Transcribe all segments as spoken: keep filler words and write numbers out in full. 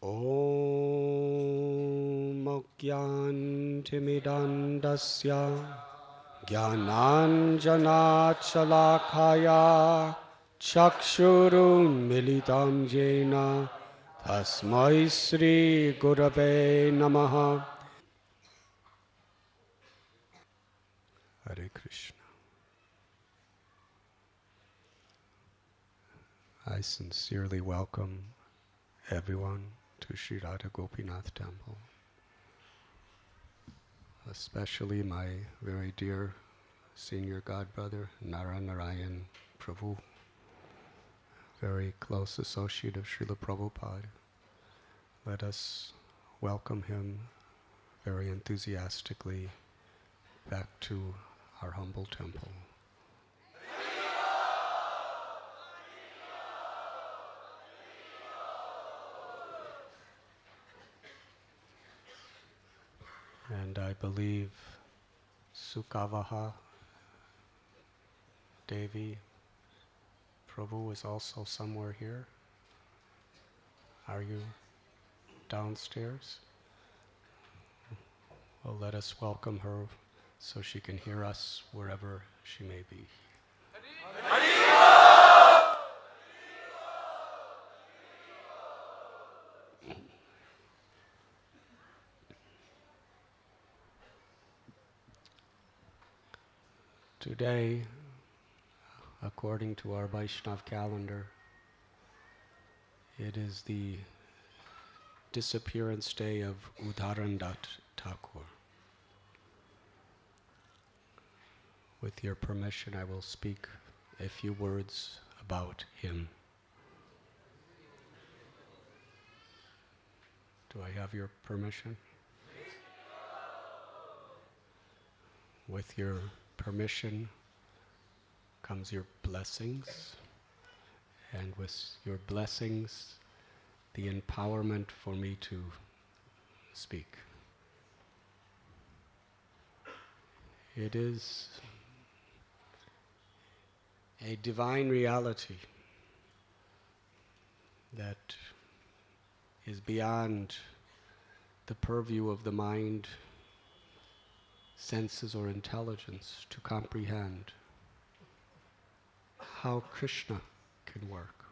Om Mokyantimidandasya Jnananjanachalakaya Chakshurun Militam Jena Tasmai Sri Gurave Namaha. Hare Krishna. I sincerely welcome everyone to Sri Radha Gopinath Temple, especially my very dear senior godbrother Nara Narayan Prabhu, very close associate of Srila Prabhupada. Let us welcome him very enthusiastically back to our humble temple. And I believe Sukavaha Devi Prabhu is also somewhere here. Are you downstairs? Well, let us welcome her so she can hear us wherever she may be. Today, according to our Vaishnav calendar, it is the disappearance day of Udarandat Thakur. With your permission, I will speak a few words about him. Do I have your permission? With your permission comes your blessings, and with your blessings, the empowerment for me to speak. It is a divine reality that is beyond the purview of the mind, senses, or intelligence to comprehend how Krishna can work.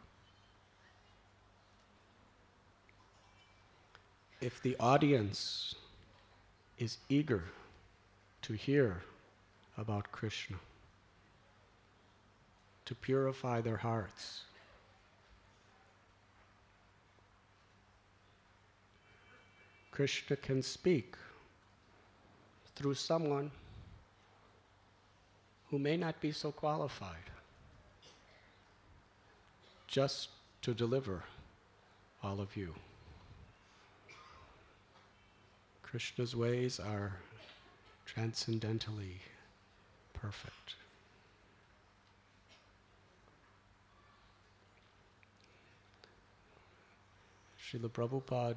If the audience is eager to hear about Krishna, to purify their hearts, Krishna can speak through someone who may not be so qualified, just to deliver all of you. Krishna's ways are transcendentally perfect. Srila Prabhupada,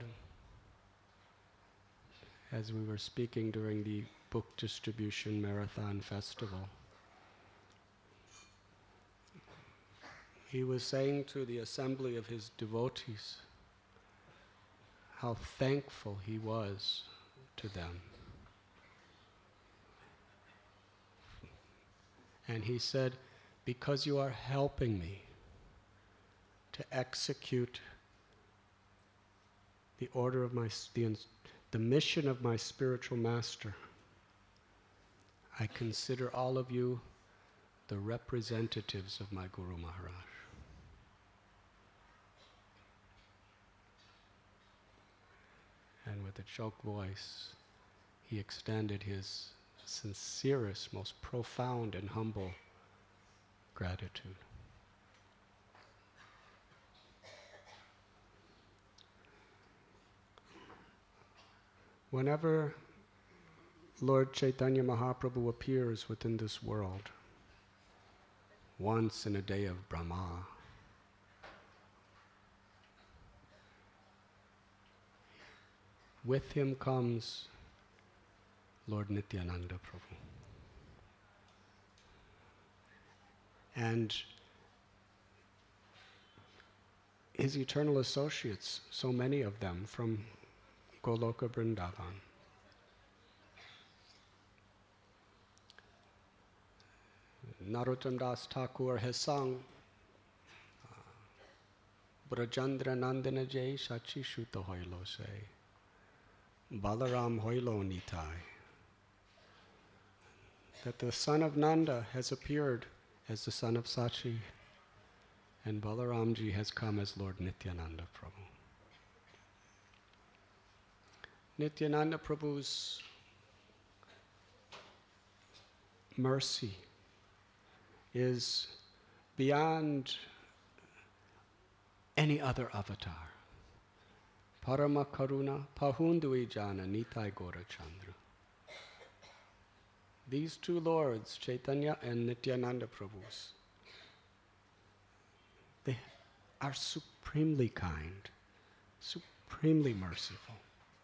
as we were speaking during the book distribution marathon festival, he was saying to the assembly of his devotees how thankful he was to them. And he said, because you are helping me to execute the order of my, the, the mission of my spiritual master, I consider all of you the representatives of my Guru Maharaj. And with a choked voice, he extended his sincerest, most profound and humble gratitude. Whenever Lord Chaitanya Mahaprabhu appears within this world, once in a day of Brahma, with him comes Lord Nityananda Prabhu. And his eternal associates, so many of them from Goloka Vrindavan. Narottam Das Thakur has sung Brajandra Nandana Jai Shachi Shuta Hoilo Se Balaram Hoilo Nitai, that the son of Nanda has appeared as the son of Sachi, and Balaramji has come as Lord Nityananda Prabhu. Nityananda Prabhu's mercy is beyond any other avatar. Parama Karuna Pahundui Jana Nitai Gora Chandra. These two lords, Chaitanya and Nityananda Prabhus, they are supremely kind, supremely merciful.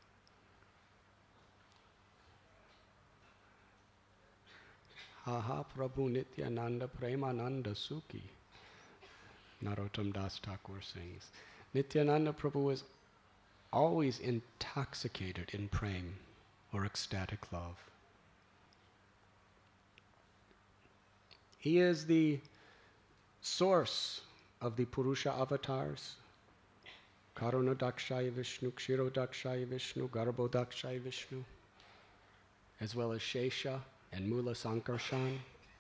Haha Prabhu Nityananda Premananda Sukhi, Narottam Das Thakur sings. Nityananda Prabhu is always intoxicated in prem, or ecstatic love. He is the source of the Purusha avatars, Karuna Dakshaya Vishnu, Kshiro Dakshaya Vishnu, Garbho Dakshaya Vishnu, as well as Shesha and Mula Sankarshan.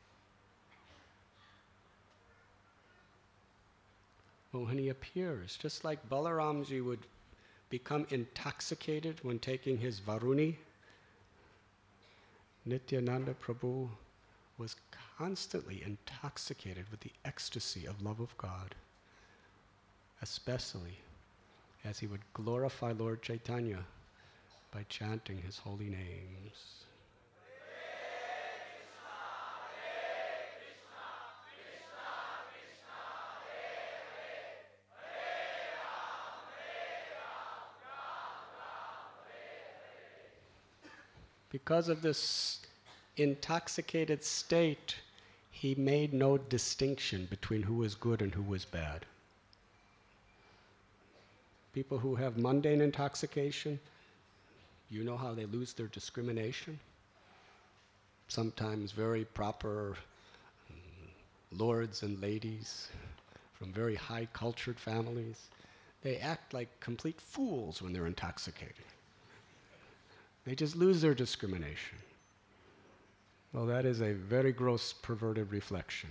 Well, when he appears, just like Balaramji would become intoxicated when taking his Varuni, Nityananda Prabhu was constantly intoxicated with the ecstasy of love of God, especially as he would glorify Lord Chaitanya by chanting his holy names. Because of this intoxicated state, he made no distinction between who was good and who was bad. People who have mundane intoxication, you know how they lose their discrimination? Sometimes very proper um, lords and ladies from very high cultured families, they act like complete fools when they're intoxicated. They just lose their discrimination. Well, that is a very gross perverted reflection.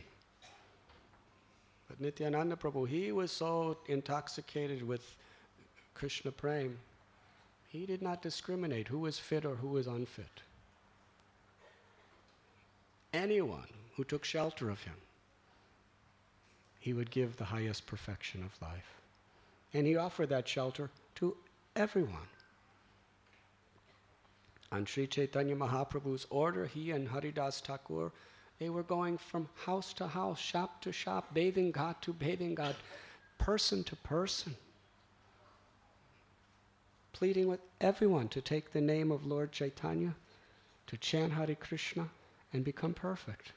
But Nityananda Prabhu, he was so intoxicated with Krishna Prem, he did not discriminate who was fit or who was unfit. Anyone who took shelter of him, he would give the highest perfection of life. And he offered that shelter to everyone. On Sri Chaitanya Mahaprabhu's order, he and Haridas Thakur, they were going from house to house, shop to shop, bathing ghat to bathing ghat, person to person, pleading with everyone to take the name of Lord Chaitanya, to chant Hare Krishna, and become perfect.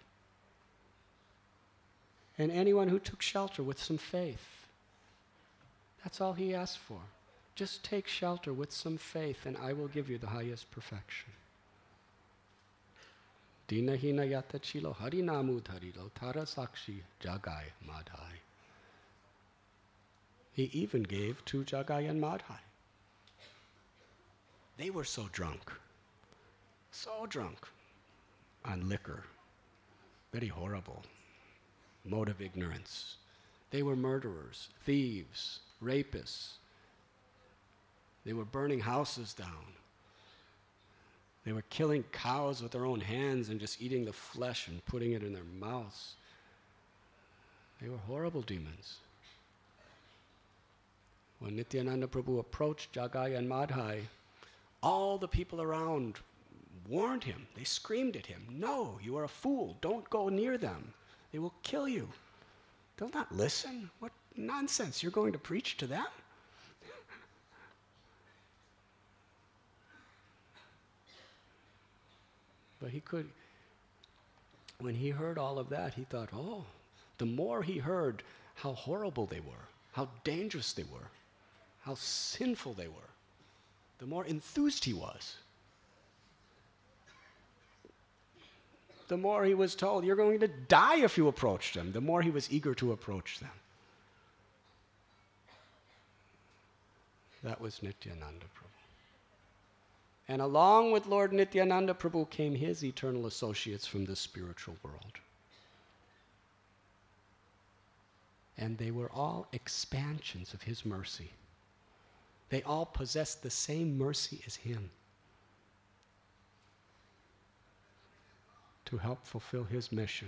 And anyone who took shelter with some faith, that's all he asked for. Just take shelter with some faith and I will give you the highest perfection. Dina hina yata chilo harinamu dharilo tara sakshi jagai madhai. He even gave to Jagai and Madhai. They were so drunk, so drunk on liquor, very horrible, mode of ignorance. They were murderers, thieves, rapists. They were burning houses down. They were killing cows with their own hands and just eating the flesh and putting it in their mouths. They were horrible demons. When Nityananda Prabhu approached Jagai and Madhai, all the people around warned him. They screamed at him, "No, you are a fool. Don't go near them. They will kill you." They'll not listen. What nonsense. You're going to preach to them? But he could, when he heard all of that, he thought, oh, the more he heard how horrible they were, how dangerous they were, how sinful they were, the more enthused he was. The more he was told, you're going to die if you approach them, the more he was eager to approach them. That was Nityananda Prabhu. And along with Lord Nityananda Prabhu came his eternal associates from the spiritual world. And they were all expansions of his mercy. They all possessed the same mercy as him to help fulfill his mission.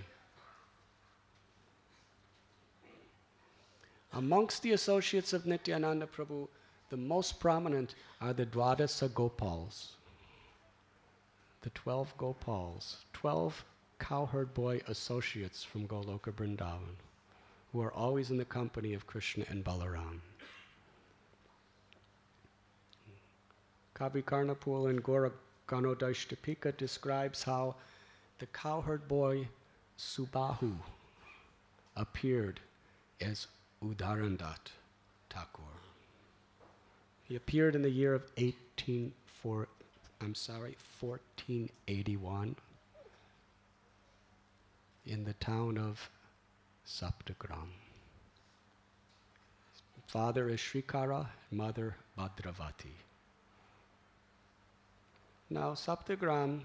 Amongst the associates of Nityananda Prabhu, the most prominent are the Dwadasa Gopals, the twelve Gopals, twelve cowherd boy associates from Goloka Vrindavan, who are always in the company of Krishna and Balaram. Kavi Karnapul in Gora Ganodashtapika describes how the cowherd boy Subahu appeared as Udarandat Thakur. He appeared in the year of eighteen four, I'm sorry, fourteen eighty-one in the town of Saptagram. Father is Shrikara, mother Bhadravati. Now, Saptagram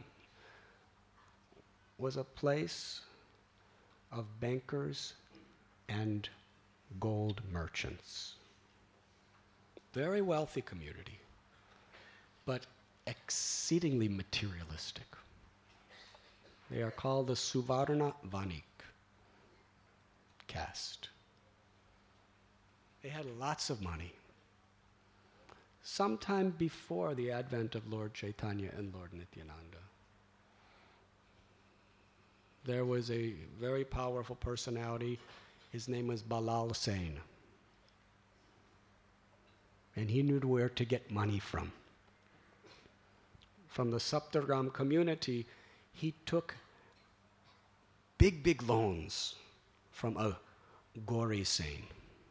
was a place of bankers and gold merchants. Very wealthy community, but exceedingly materialistic. They are called the Suvarna Vanik caste. They had lots of money. Sometime before the advent of Lord Chaitanya and Lord Nityananda, there was a very powerful personality. His name was Balal Sain. And he knew where to get money from. From the Saptagram community, he took big, big loans from a Gauri Sain.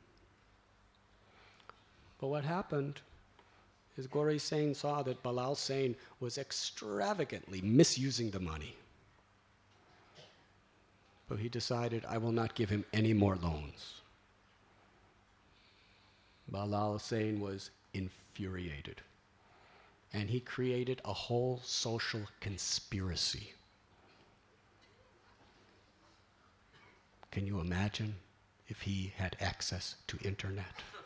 But what happened is Gauri Sain saw that Balal Sain was extravagantly misusing the money. So he decided, I will not give him any more loans. Balal Sain was infuriated. And he created a whole social conspiracy. Can you imagine if he had access to internet?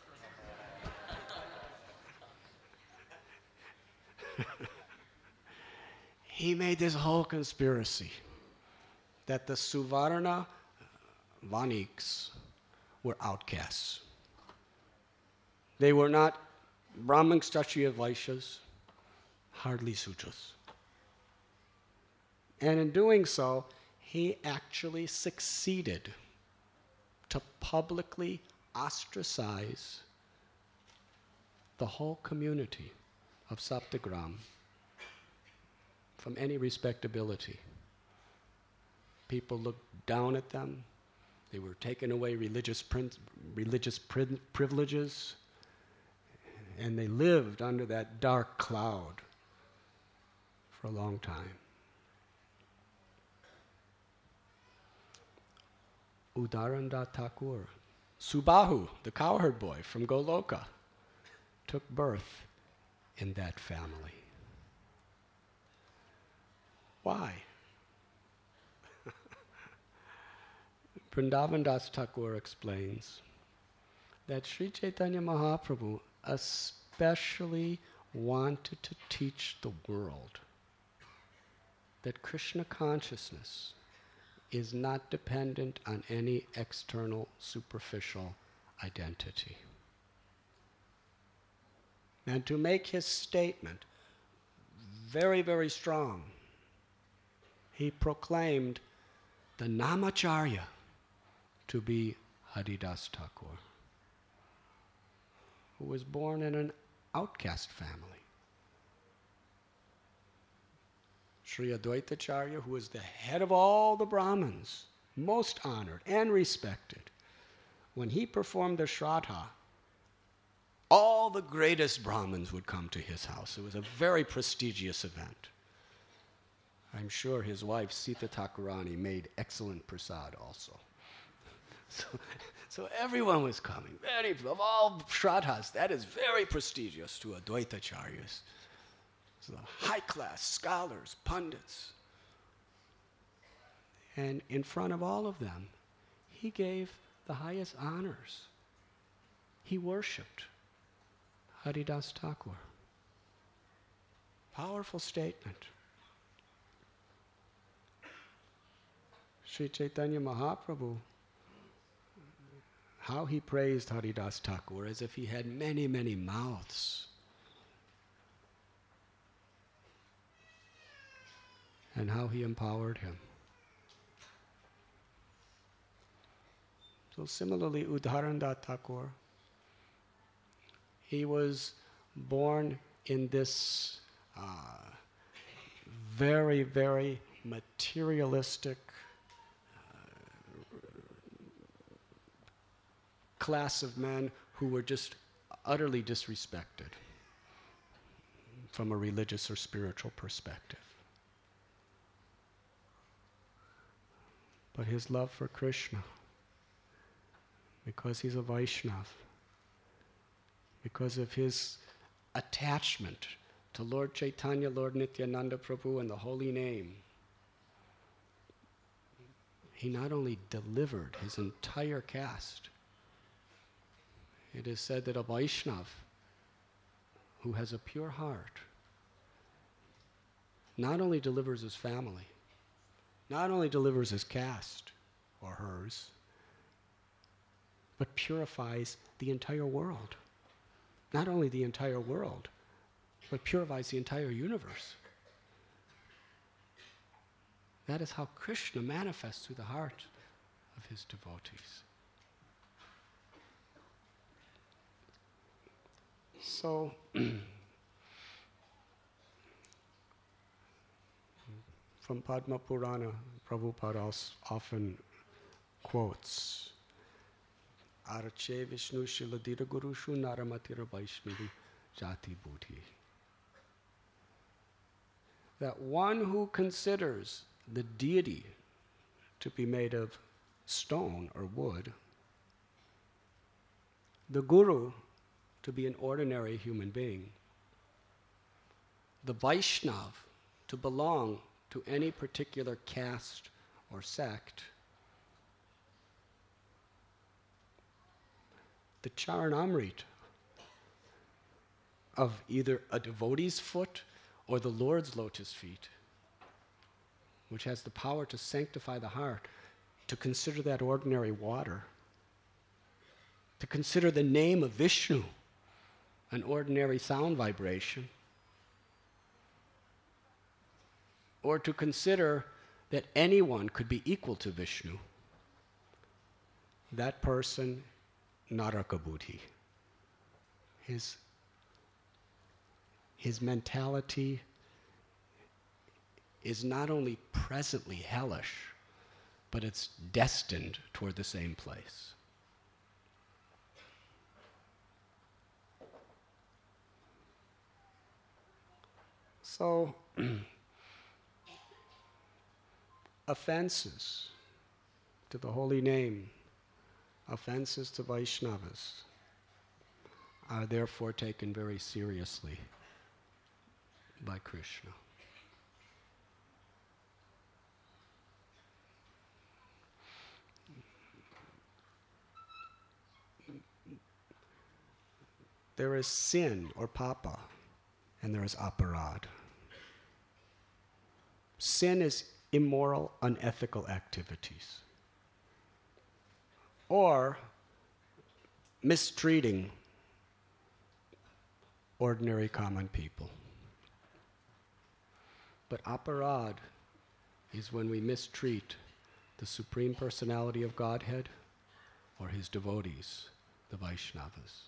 He made this whole conspiracy that the Suvarna Vaniks were outcasts. They were not Brahmins, Kshatriya, Vaishyas, hardly Sudras. And in doing so, he actually succeeded to publicly ostracize the whole community of Saptagram from any respectability. People looked down at them. They were taken away religious, prin- religious pri- privileges. And they lived under that dark cloud for a long time. Udarandat Thakur, Subahu, the cowherd boy from Goloka, took birth in that family. Why? Vrindavan Das Thakur explains that Sri Chaitanya Mahaprabhu especially wanted to teach the world that Krishna consciousness is not dependent on any external, superficial identity. And to make his statement very, very strong, he proclaimed the Namacharya to be Haridas Thakur, who was born in an outcast family. Sri Advaitacharya, who was the head of all the Brahmins, most honored and respected, when he performed the Shraddha, all the greatest Brahmins would come to his house. It was a very prestigious event. I'm sure his wife, Sita Thakurani, made excellent prasad also. So, so everyone was coming. Very, of all Shraddhas, that is very prestigious to Advaitacharyas. So high-class scholars, pundits. And in front of all of them, he gave the highest honors. He worshipped Haridas Thakur. Powerful statement. Sri Chaitanya Mahaprabhu, how he praised Haridas Thakur as if he had many, many mouths. And how he empowered him. So similarly, Udharandat Thakur, he was born in this uh, very, very materialistic uh, class of men who were just utterly disrespected from a religious or spiritual perspective. But his love for Krishna, because he's a Vaishnava, because of his attachment to Lord Chaitanya, Lord Nityananda Prabhu, and the holy name, he not only delivered his entire caste. It is said that a Vaishnava who has a pure heart not only delivers his family, not only delivers his caste or hers, but purifies the entire world. Not only the entire world, but purifies the entire universe. That is how Krishna manifests through the heart of his devotees. So, from Padma Purana, Prabhupada often quotes, Arche Vishnu Shiladira Gurushu Naramatira Vaishnavi Jati Buddhi. That one who considers the deity to be made of stone or wood, the guru to be an ordinary human being, the Vaishnav to belong to any particular caste or sect, the Charanamrita of either a devotee's foot or the Lord's lotus feet, which has the power to sanctify the heart, to consider that ordinary water, to consider the name of Vishnu an ordinary sound vibration, or to consider that anyone could be equal to Vishnu, that person, Naraka Buddhi. His, his mentality is not only presently hellish, but it's destined toward the same place. So, offenses to the holy name, offenses to Vaishnavas, are therefore taken very seriously by Krishna. There is sin or papa, and there is aparad. Sin is immoral, unethical activities, or mistreating ordinary common people. But aparad is when we mistreat the Supreme Personality of Godhead or his devotees, the Vaishnavas.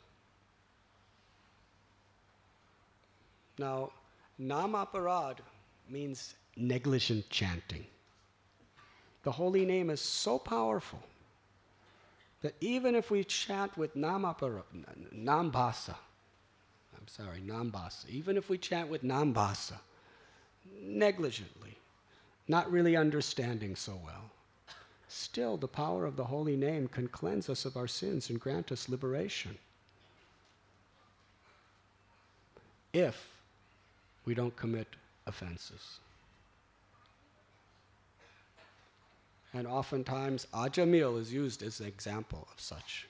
Now, nam aparad means negligent chanting. The holy name is so powerful that even if we chant with namapara, nambasa, I'm sorry, nambasa, even if we chant with nambasa, negligently, not really understanding so well, still the power of the holy name can cleanse us of our sins and grant us liberation. If we don't commit offenses. And oftentimes, Ajamil is used as an example of such.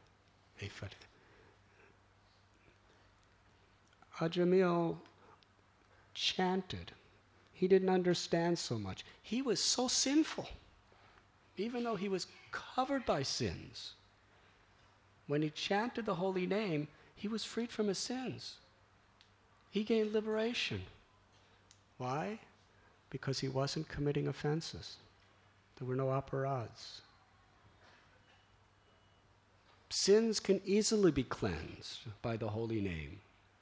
Ajamil chanted. He didn't understand so much. He was so sinful, even though he was covered by sins. When he chanted the holy name, he was freed from his sins. He gained liberation. Why? Because he wasn't committing offenses. There were no aparads. Sins can easily be cleansed by the holy name.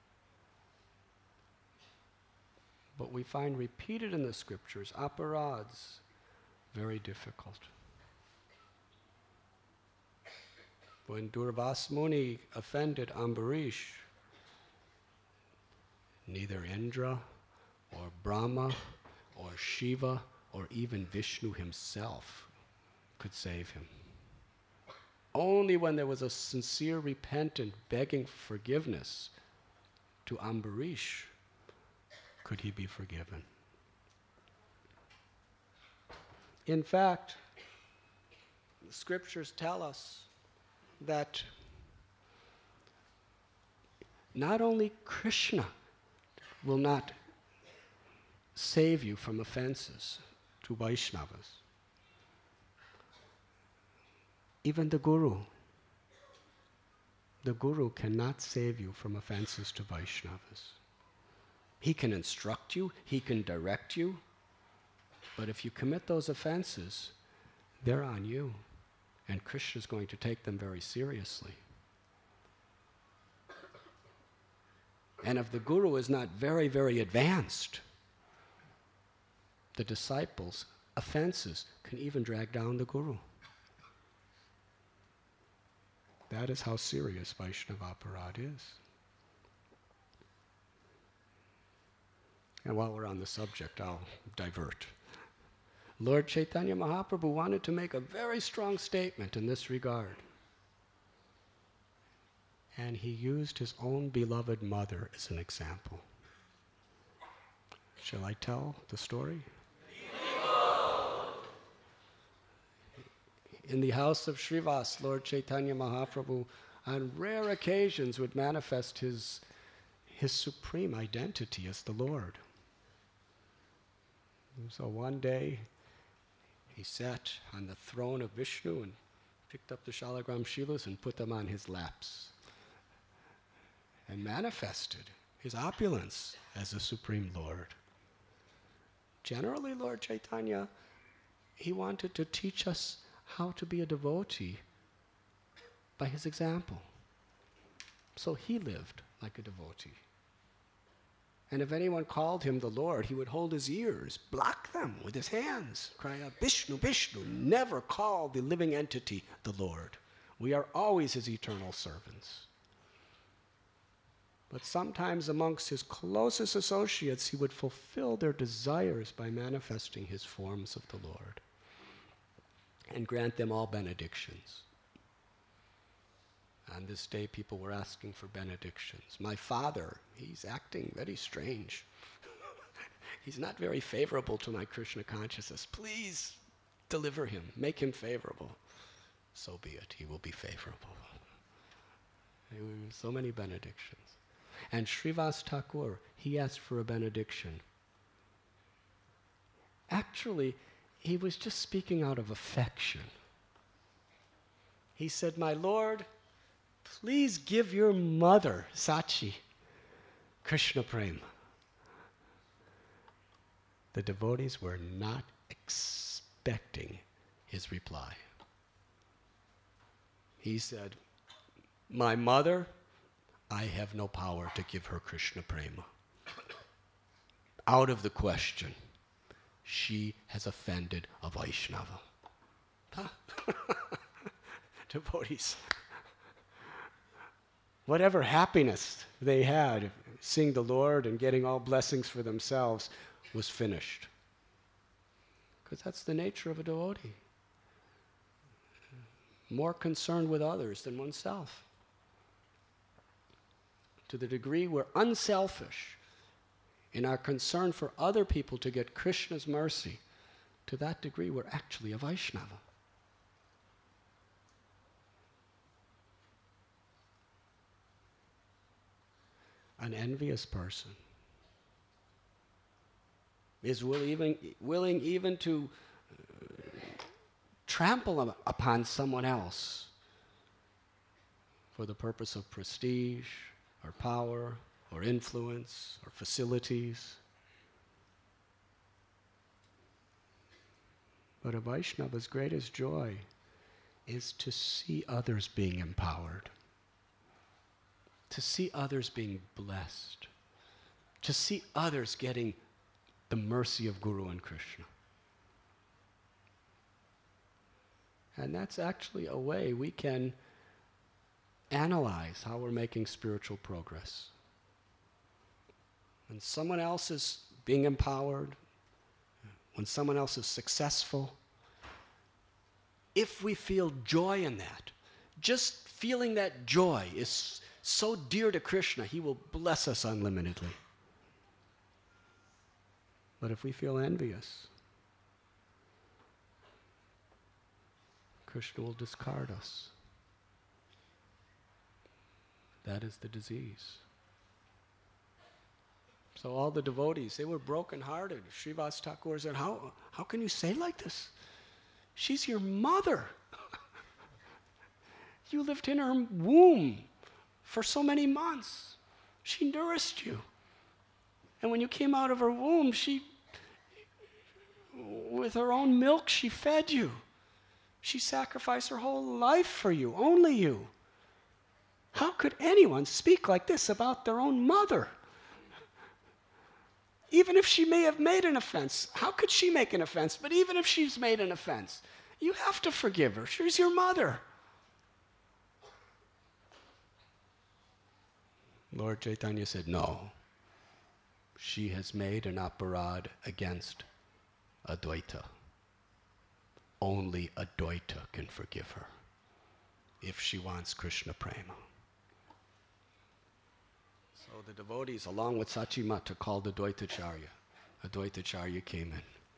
But we find repeated in the scriptures, aparads, very difficult. When Durvas Muni offended Ambarish, neither Indra or Brahma or Shiva or even Vishnu himself could save him. Only when there was a sincere repentant begging forgiveness to Ambarish could he be forgiven. In fact, the scriptures tell us that not only Krishna will not save you from offenses to Vaishnavas, even the Guru, the Guru cannot save you from offenses to Vaishnavas. He can instruct you, he can direct you, but if you commit those offenses, they're on you, and Krishna is going to take them very seriously. And if the Guru is not very, very advanced, the disciples' offenses can even drag down the Guru. That is how serious Vaishnava aparad is. And while we're on the subject, I'll divert. Lord Chaitanya Mahaprabhu wanted to make a very strong statement in this regard. And he used his own beloved mother as an example. Shall I tell the story? In the house of Srivas, Lord Chaitanya Mahaprabhu on rare occasions would manifest his, his supreme identity as the Lord. And so one day, he sat on the throne of Vishnu and picked up the Shalagram Shilas and put them on his laps and manifested his opulence as the Supreme Lord. Generally, Lord Chaitanya, he wanted to teach us how to be a devotee by his example. So he lived like a devotee. And if anyone called him the Lord, he would hold his ears, block them with his hands, cry out, Vishnu, Vishnu, never call the living entity the Lord. We are always his eternal servants. But sometimes amongst his closest associates, he would fulfill their desires by manifesting his forms of the Lord and grant them all benedictions. On this day, people were asking for benedictions. My father, he's acting very strange. He's not very favorable to my Krishna consciousness. Please deliver him, make him favorable. So be it, he will be favorable. So many benedictions. And Srivas Thakur, he asked for a benediction. Actually, he was just speaking out of affection. He said, my Lord, please give your mother, Sachi, Krishna Prema. The devotees were not expecting his reply. He said, my mother, I have no power to give her Krishna Prema. Out of the question. She has offended a Vaishnava. devotees. Whatever happiness they had seeing the Lord and getting all blessings for themselves was finished. Because that's the nature of a devotee. More concerned with others than oneself. To the degree we're unselfish in our concern for other people to get Krishna's mercy, to that degree we're actually a Vaishnava. An envious person is will even, willing even to uh, trample upon someone else for the purpose of prestige or power or influence or facilities. But a Vaishnava's greatest joy is to see others being empowered, to see others being blessed, to see others getting the mercy of Guru and Krishna. And that's actually a way we can analyze how we're making spiritual progress. When someone else is being empowered, when someone else is successful, if we feel joy in that, just feeling that joy is so dear to Krishna, he will bless us unlimitedly. But if we feel envious, Krishna will discard us. That is the disease. So all the devotees, they were brokenhearted. Srivas Thakur said, how, how can you say like this? She's your mother. You lived in her womb for so many months. She nourished you. And when you came out of her womb, she, with her own milk, she fed you. She sacrificed her whole life for you, only you. How could anyone speak like this about their own mother? Even if she may have made an offense, how could she make an offense? But even if she's made an offense, you have to forgive her. She's your mother. Lord Chaitanya said, no. She has made an aparad against Advaita. Only Advaita can forgive her if she wants Krishna prema. So the devotees, along with Sachimata, called Advaitacharya. Advaitacharya came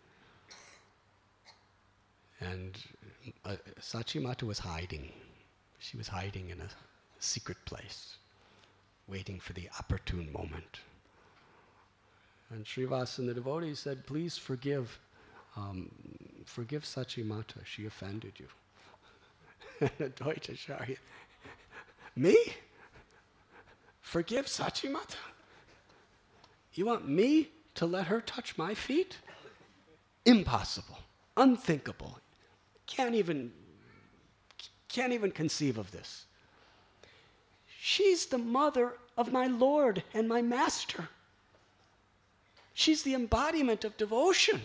in. And uh, Sachimata was hiding. She was hiding in a secret place, waiting for the opportune moment. And Srivas and the devotees said, please forgive, um, forgive Sachimata. She offended you. And Advaitacharya, me? Forgive Sachimata? You want me to let her touch my feet? Impossible. Unthinkable. Can't even, can't even conceive of this. She's the mother of my Lord and my Master. She's the embodiment of devotion.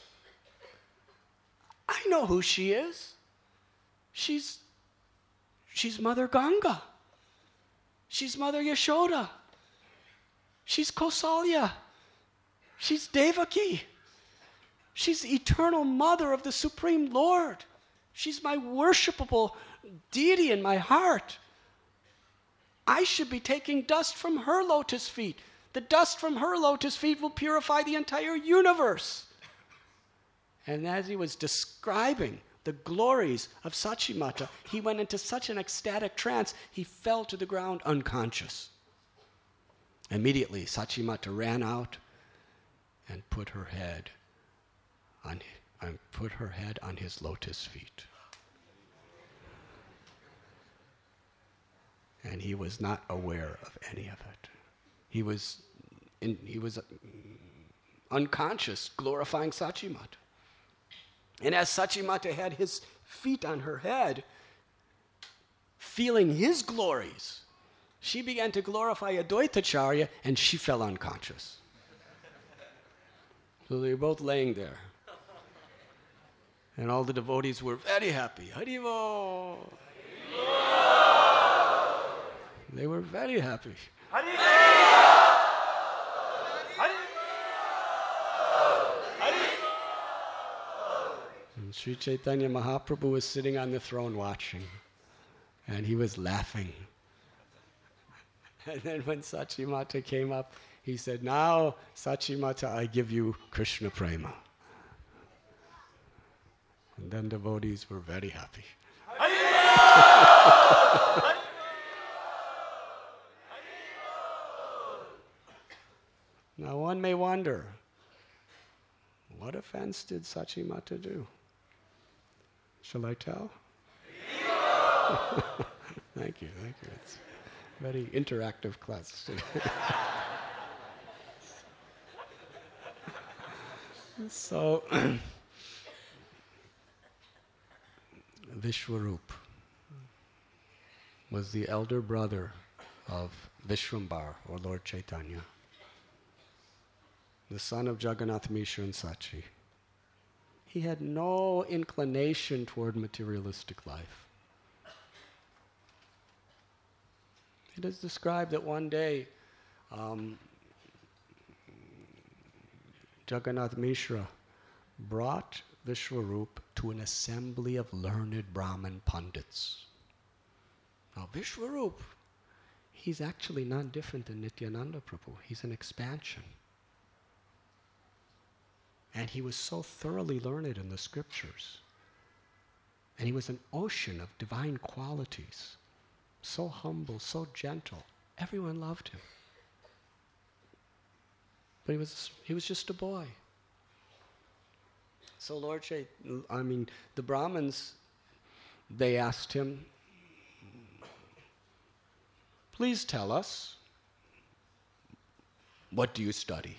I know who she is. She's, she's Mother Ganga. She's Mother Yashoda. She's Kausalya. She's Devaki. She's the eternal mother of the Supreme Lord. She's my worshipable deity in my heart. I should be taking dust from her lotus feet. The dust from her lotus feet will purify the entire universe. And as he was describing the glories of Sachimata, he went into such an ecstatic trance, he fell to the ground unconscious. Immediately, Sachimata ran out and put her head on, and put her head on his lotus feet. And he was not aware of any of it. He was, in, he was unconscious, glorifying Sachimata. And as Sachimata had his feet on her head, feeling his glories, she began to glorify Advaitacharya, and she fell unconscious. So they were both laying there. And all the devotees were very happy. Haribo! They were very happy. And Sri Chaitanya Mahaprabhu was sitting on the throne watching, and he was laughing. And then when Sachimata came up, he said, "Now, Sachimata, I give you Krishna Prema." And then devotees were very happy. Now one may wonder, what offense did Sachimata do? Shall I tell? Thank you, thank you. It's a very interactive class. So, Vishwarup was the elder brother of Vishwambar, or Lord Chaitanya, the son of Jagannath Mishra and Sachi. He had no inclination toward materialistic life. It is described that one day um, Jagannath Mishra brought Vishwarup to an assembly of learned Brahmin Pandits. Now Vishwarup, he's actually not different than Nityananda Prabhu. He's an expansion. And he was so thoroughly learned in the scriptures. And he was an ocean of divine qualities. So humble, so gentle. Everyone loved him. But he was he was just a boy. So Lord Chait, I mean, the Brahmins, they asked him, "Please tell us, what do you study?"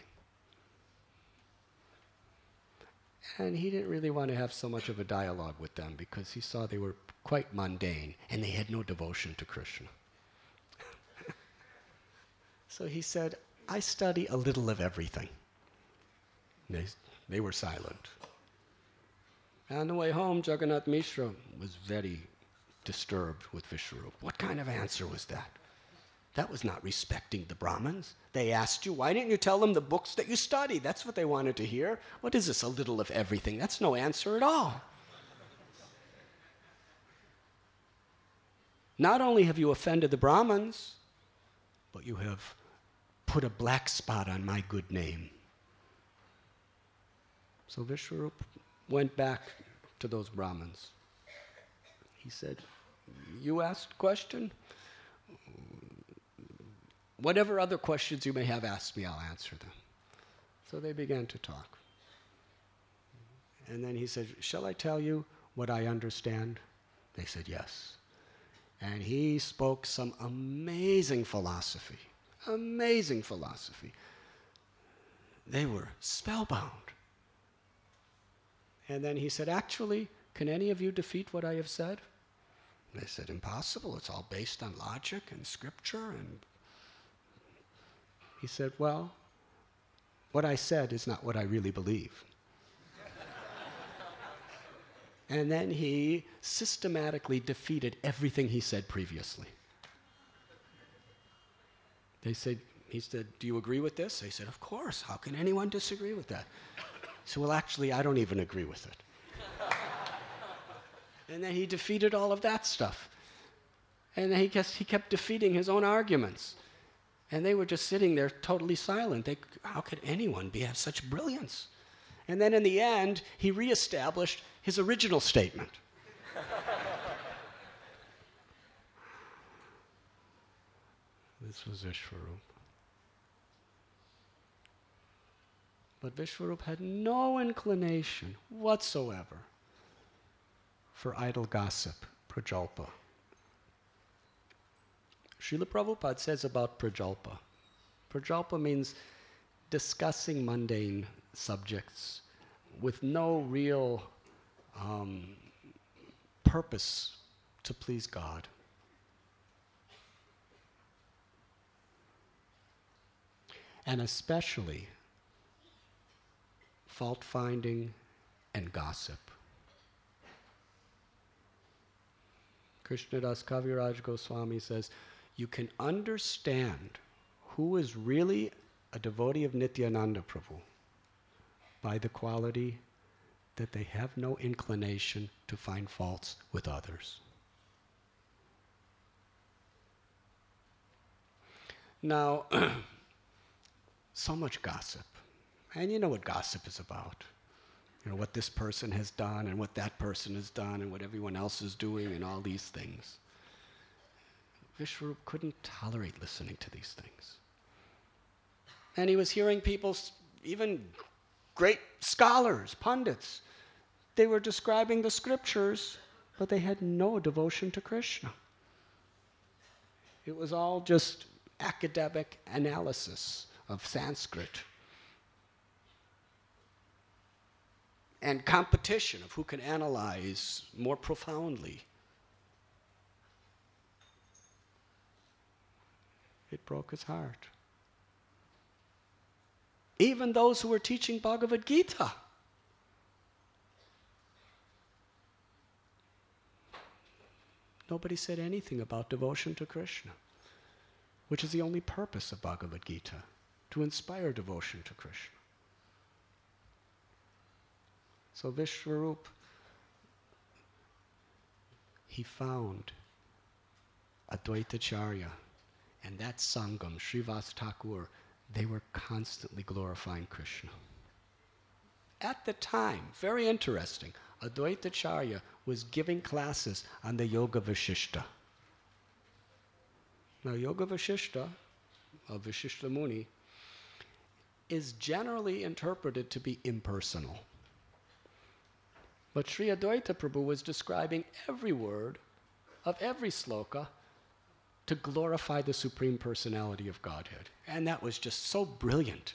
And he didn't really want to have so much of a dialogue with them because he saw they were quite mundane and they had no devotion to Krishna. So he said, "I study a little of everything." They, they were silent. On the way home, Jagannath Mishra was very disturbed with Vishwarup. What kind of answer was that? That was not respecting the Brahmins. They asked you, why didn't you tell them the books that you study? That's what they wanted to hear. What is this, a little of everything? That's no answer at all. Not only have you offended the Brahmins, but you have put a black spot on my good name. So Vishwarup went back to those Brahmins. He said, "You asked a question? Whatever other questions you may have asked me, I'll answer them." So they began to talk. And then he said, "Shall I tell you what I understand?" They said, "Yes." And he spoke some amazing philosophy, amazing philosophy. They were spellbound. And then he said, "Actually, can any of you defeat what I have said?" They said, "Impossible. It's all based on logic and scripture." And he said, "Well, what I said is not what I really believe." And then he systematically defeated everything he said previously. They said, he said, "Do you agree with this?" They said, "Of course. How can anyone disagree with that?" He said, "Well, actually, I don't even agree with it." And then he defeated all of that stuff. And then he kept, he kept defeating his own arguments. And they were just sitting there totally silent. They, how could anyone be have such brilliance? And then in the end, he reestablished his original statement. This was Vishwarup. But Vishwarup had no inclination whatsoever for idle gossip, prajalpa. Srila Prabhupada says about prajalpa. Prajalpa means discussing mundane subjects with no real um, purpose to please God. And especially fault-finding and gossip. Krishnadas Kaviraj Goswami says, you can understand who is really a devotee of Nityananda Prabhu by the quality that they have no inclination to find faults with others. Now, so much gossip. And you know what gossip is about. You know, what this person has done and what that person has done and what everyone else is doing and all these things. Vishwarup couldn't tolerate listening to these things. And he was hearing people, even great scholars, pundits, they were describing the scriptures, but they had no devotion to Krishna. It was all just academic analysis of Sanskrit and competition of who can analyze more profoundly. It broke his heart. Even those who were teaching Bhagavad Gita. Nobody said anything about devotion to Krishna, which is the only purpose of Bhagavad Gita, to inspire devotion to Krishna. So Vishwarup, he found Advaitacharya, and that Sangam, Srivas Thakur, they were constantly glorifying Krishna. At the time, very interesting, Advaitacharya was giving classes on the Yoga Vashishta. Now, Yoga Vashishta, of Vashishta Muni, is generally interpreted to be impersonal. But Sri Advaita Prabhu was describing every word of every sloka to glorify the Supreme Personality of Godhead. And that was just so brilliant.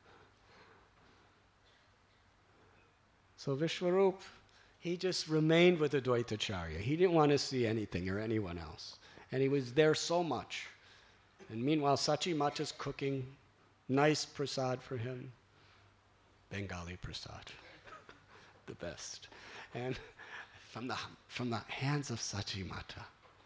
So Vishwarup, he just remained with Advaitacharya. He didn't want to see anything or anyone else. And he was there so much. And meanwhile, Sachi Mata's cooking nice prasad for him. Bengali prasad. The best. And from the, from the hands of Sachi Mata.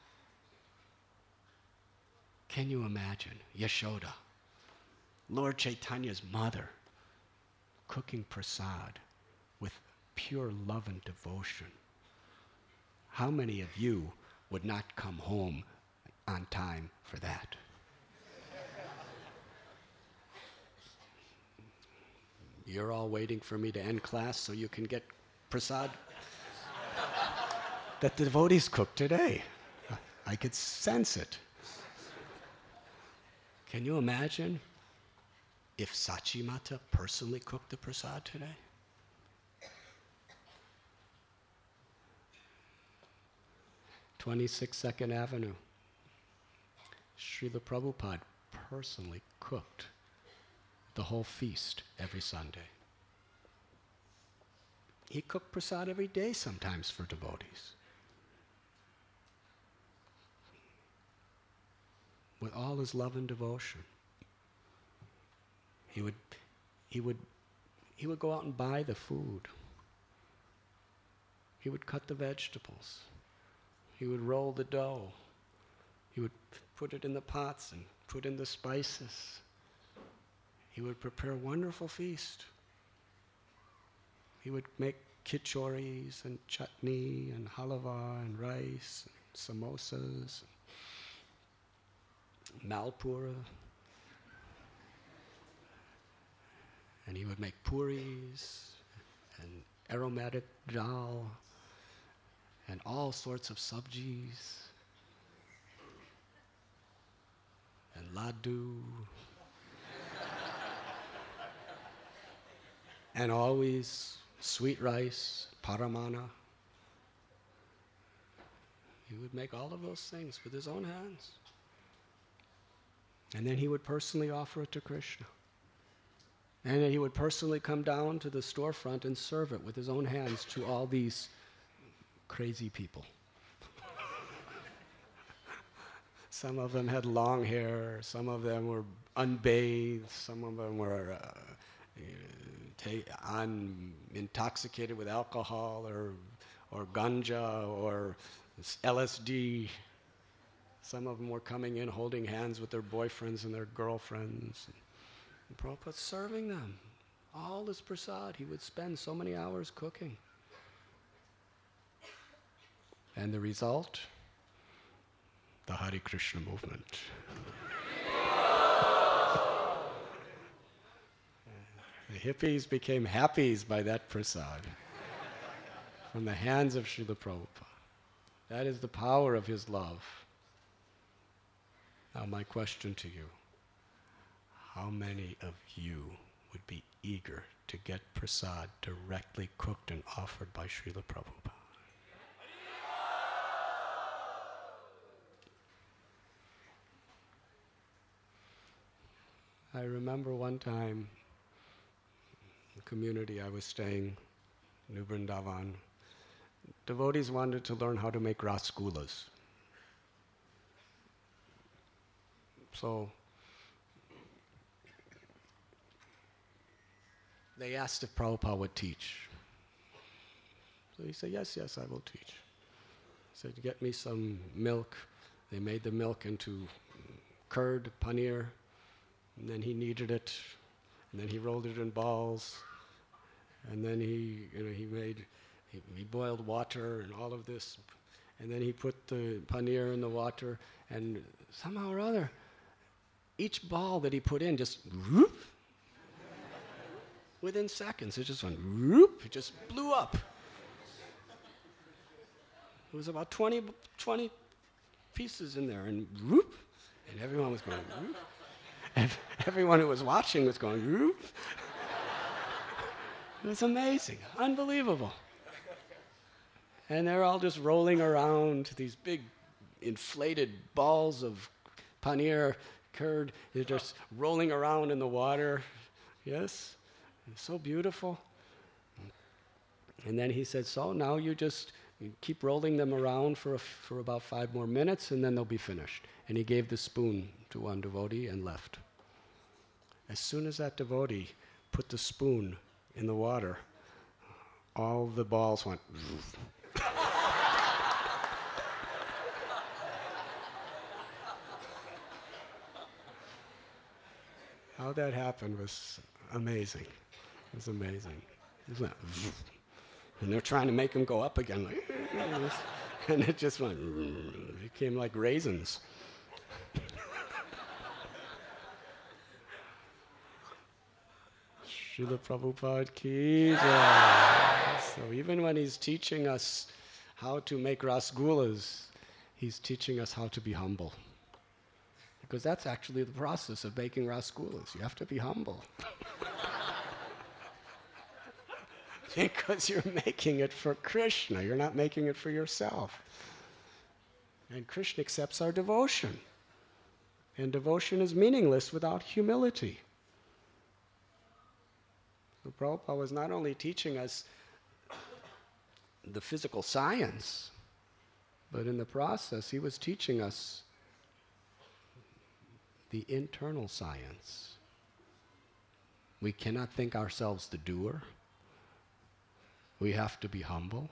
Can you imagine Yashoda, Lord Chaitanya's mother, cooking prasad with pure love and devotion? How many of you would not come home on time for that? You're all waiting for me to end class so you can get prasad that the devotees cooked today. I could sense it. Can you imagine if Sachi Mata personally cooked the prasad today? twenty-six Second Avenue. Srila Prabhupada personally cooked the whole feast every Sunday. He cooked prasad every day sometimes for devotees. With all his love and devotion. He would, he would, he would go out and buy the food. He would cut the vegetables. He would roll the dough. He would put it in the pots and put in the spices. He would prepare a wonderful feast. He would make kichoris and chutney and halava and rice and samosas. Malpura, and he would make puris and aromatic dal and all sorts of sabjis and laddu and always sweet rice, paramana. He would make all of those things with his own hands. And then he would personally offer it to Krishna. And then he would personally come down to the storefront and serve it with his own hands to all these crazy people. Some of them had long hair, some of them were unbathed, some of them were uh, ta- un- intoxicated with alcohol or, or ganja or L S D. Some of them were coming in holding hands with their boyfriends and their girlfriends. And Prabhupada serving them. All this prasad. He would spend so many hours cooking. And the result? The Hare Krishna movement. The hippies became happies by that prasad from the hands of Srila Prabhupada. That is the power of his love. Now my question to you, how many of you would be eager to get prasad directly cooked and offered by Srila Prabhupada? I remember one time, the community I was staying, New Vrindavan, devotees wanted to learn how to make rasgullas. So they asked if Prabhupada would teach. So he said, yes, yes, I will teach. He said, get me some milk. They made the milk into curd, paneer, and then he kneaded it, and then he rolled it in balls, and then he, you know, he made, he, he boiled water and all of this, and then he put the paneer in the water, and somehow or other, each ball that he put in just whoop, within seconds, it just went whoop, it just blew up. It was about twenty, twenty pieces in there, and whoop, and everyone was going whoop. And everyone who was watching was going whoop. It was amazing, unbelievable. And they're all just rolling around, these big inflated balls of paneer, curd, they're just rolling around in the water. Yes, it's so beautiful. And then he said, so now you just you keep rolling them around for, a, for about five more minutes and then they'll be finished. And he gave the spoon to one devotee and left. As soon as that devotee put the spoon in the water, all the balls went How that happened was amazing. It was amazing. It went and they're trying to make him go up again, like, and it just went, it became like raisins. Srila Prabhupada ki jai. So even when he's teaching us how to make rasgullas, he's teaching us how to be humble. Because that's actually the process of making rasgullas. You have to be humble. Because you're making it for Krishna. You're not making it for yourself. And Krishna accepts our devotion. And devotion is meaningless without humility. So Prabhupada was not only teaching us the physical science, but in the process he was teaching us the internal science. We cannot think ourselves the doer. We have to be humble.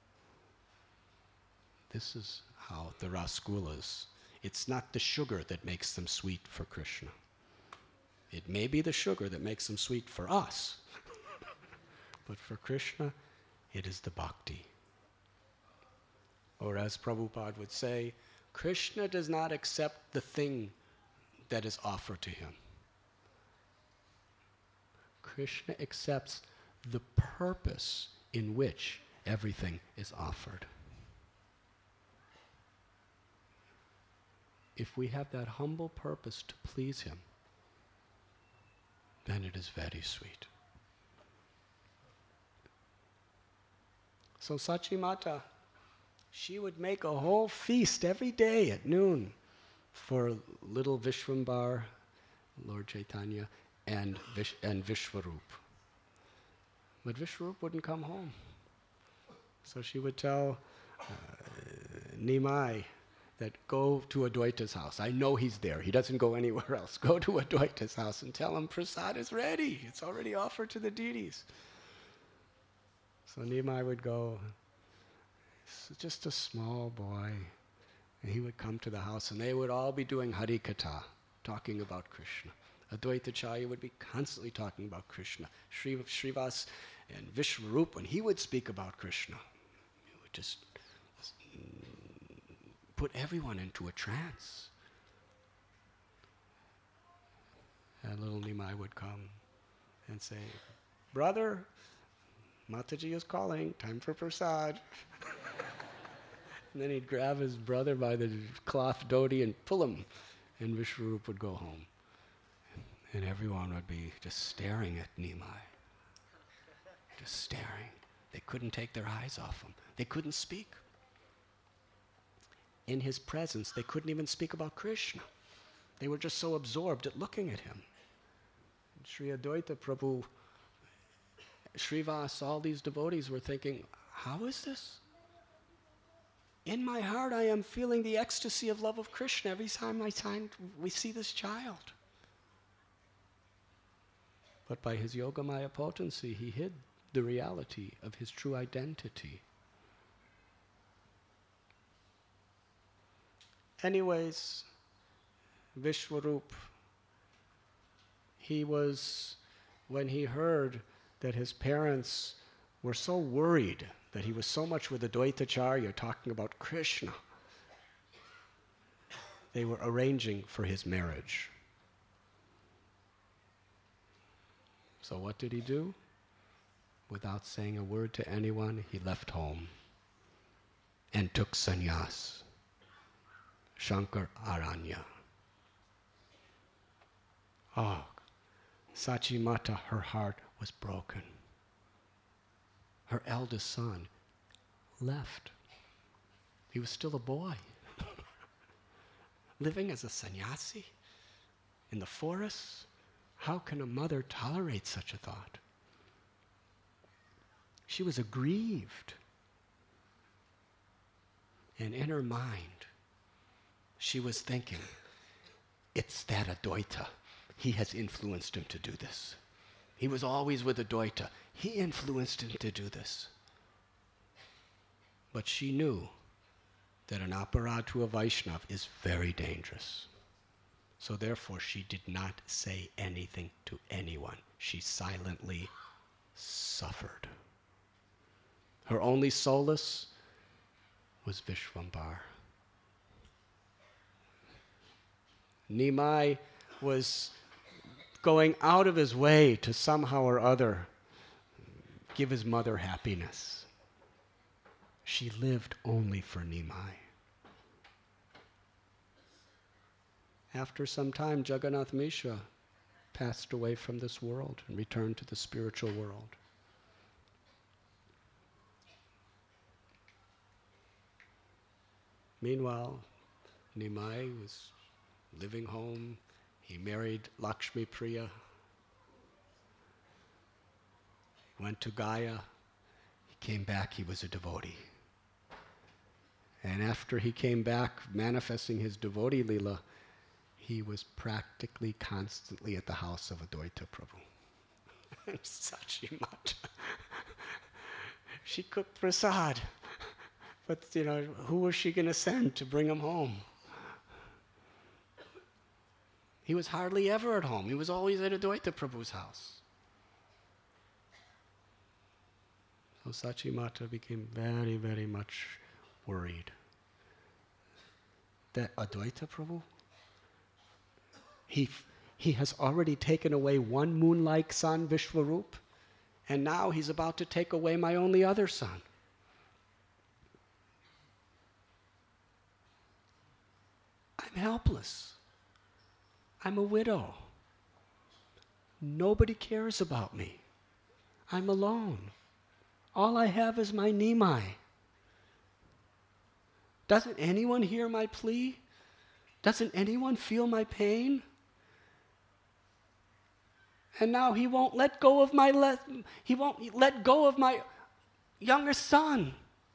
This is how the rasgullas, it's not the sugar that makes them sweet for Krishna. It may be the sugar that makes them sweet for us, but for Krishna, it is the bhakti. Or as Prabhupada would say, Krishna does not accept the thing that is offered to him. Krishna accepts the purpose in which everything is offered. If we have that humble purpose to please him, then it is very sweet. So Sachi Mata, she would make a whole feast every day at noon for little Vishwambar, Lord Chaitanya, and, Vish- and Vishwarup. But Vishwarup wouldn't come home. So she would tell uh, Nimai that go to Adwaita's house. I know he's there. He doesn't go anywhere else. Go to Adwaita's house and tell him prasad is ready. It's already offered to the deities. So Nimai would go, just a small boy. And he would come to the house and they would all be doing Harikatha, talking about Krishna. Advaita Acharya would be constantly talking about Krishna. Sri, Srivas and Vishwarup, when he would speak about Krishna, he would just put everyone into a trance. And little Nimai would come and say, "Brother, Mataji is calling, time for prasad." And then he'd grab his brother by the cloth dhoti and pull him, and Vishwarup would go home. And everyone would be just staring at Nimai. Just staring. They couldn't take their eyes off him. They couldn't speak. In his presence, they couldn't even speak about Krishna. They were just so absorbed at looking at him. And Sri Advaita Prabhu, Srivas, all these devotees were thinking, how is this? In my heart, I am feeling the ecstasy of love of Krishna every time I find we see this child. But by his Yogamaya potency, he hid the reality of his true identity. Anyways, Vishwarup, he was, when he heard that his parents were so worried that he was so much with Advaita Acharya talking about Krishna, they were arranging for his marriage. So what did he do? Without saying a word to anyone, he left home and took sannyas. Shankar Aranya. Oh, Sachi Mata, her heart was broken. Her eldest son left. He was still a boy. Living as a sannyasi in the forests. How can a mother tolerate such a thought? She was aggrieved. And in her mind, she was thinking, it's that Advaita. He has influenced him to do this. He was always with Advaita. He influenced him to do this. But she knew that an aparad to a Vaishnav is very dangerous. So therefore she did not say anything to anyone. She silently suffered. Her only solace was Vishwambar. Nimai was going out of his way to somehow or other give his mother happiness. She lived only for Nimai. After some time, Jagannath Mishra passed away from this world and returned to the spiritual world. Meanwhile, Nimai was living home. He married Lakshmi Priya. Went to Gaya. He came back, he was a devotee. And after he came back, manifesting his devotee lila, he was practically constantly at the house of Advaita Prabhu. Sachi Mata. She cooked prasad. But, you know, who was she going to send to bring him home? He was hardly ever at home. He was always at Advaita Prabhu's house. So Sachi Mata became very, very much worried that Advaita Prabhu, he, he has already taken away one moon-like son, Vishwarup, and now he's about to take away my only other son. I'm helpless. I'm a widow. Nobody cares about me. I'm alone. All I have is my Nimai. Doesn't anyone hear my plea? Doesn't anyone feel my pain? And now he won't let go of my le- he won't let go of my younger son.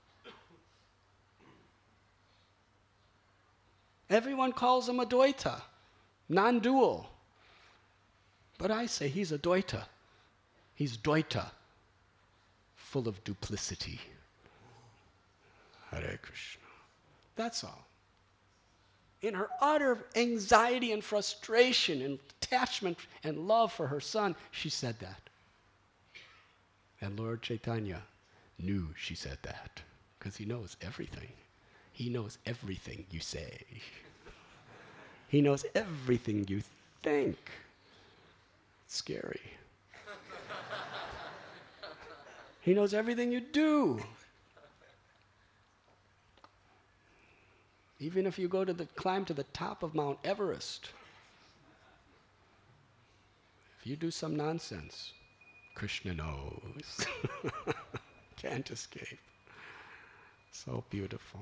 Everyone calls him Advaita, non-dual. But I say he's Advaita. He's Dvaita, full of duplicity. Hare Krishna. That's all. In her utter anxiety and frustration and attachment and love for her son, she said that. And Lord Chaitanya knew she said that because he knows everything. He knows everything you say. He knows everything you think. It's scary. He knows everything you do. Even if you go to the climb to the top of Mount Everest, if you do some nonsense, Krishna knows. Can't escape. So beautiful.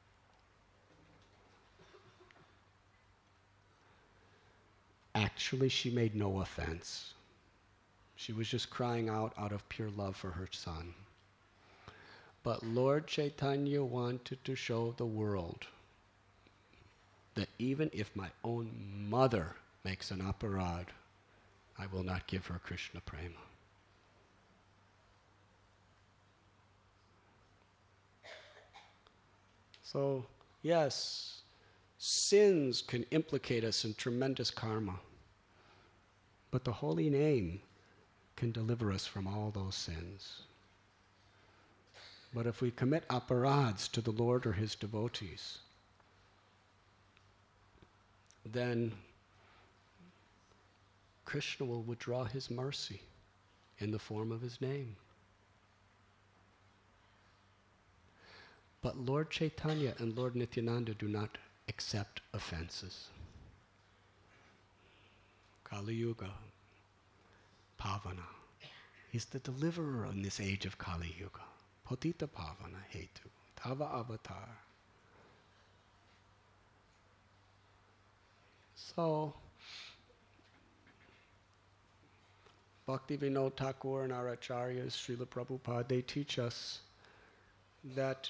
Actually, she made no offense. She was just crying out out of pure love for her son. But Lord Chaitanya wanted to show the world that even if my own mother makes an aparad, I will not give her Krishna prema. So, yes, sins can implicate us in tremendous karma, but the holy name can deliver us from all those sins. But if we commit aparads to the Lord or His devotees, then Krishna will withdraw His mercy in the form of His name. But Lord Chaitanya and Lord Nityananda do not accept offenses. Kali Yuga, Pavana. He's the deliverer in this age of Kali Yuga. Patita Pavana Hetu, Tava Avatar. So, Bhaktivinoda Thakur and our acharyas, Srila Prabhupada, they teach us that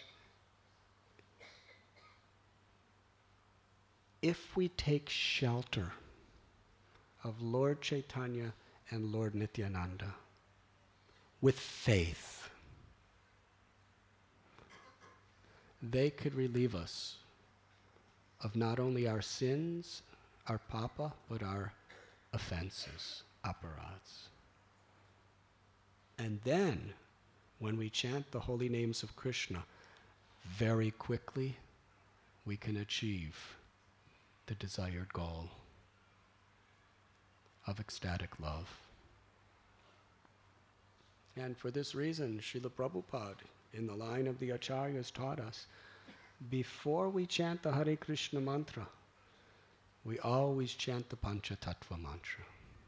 if we take shelter of Lord Chaitanya and Lord Nityananda with faith, they could relieve us of not only our sins, our papa, but our offenses, aparads. And then, when we chant the holy names of Krishna, very quickly we can achieve the desired goal of ecstatic love. And for this reason, Srila Prabhupada, in the line of the acharyas, taught us, before we chant the Hare Krishna mantra, we always chant the Panchatattva mantra.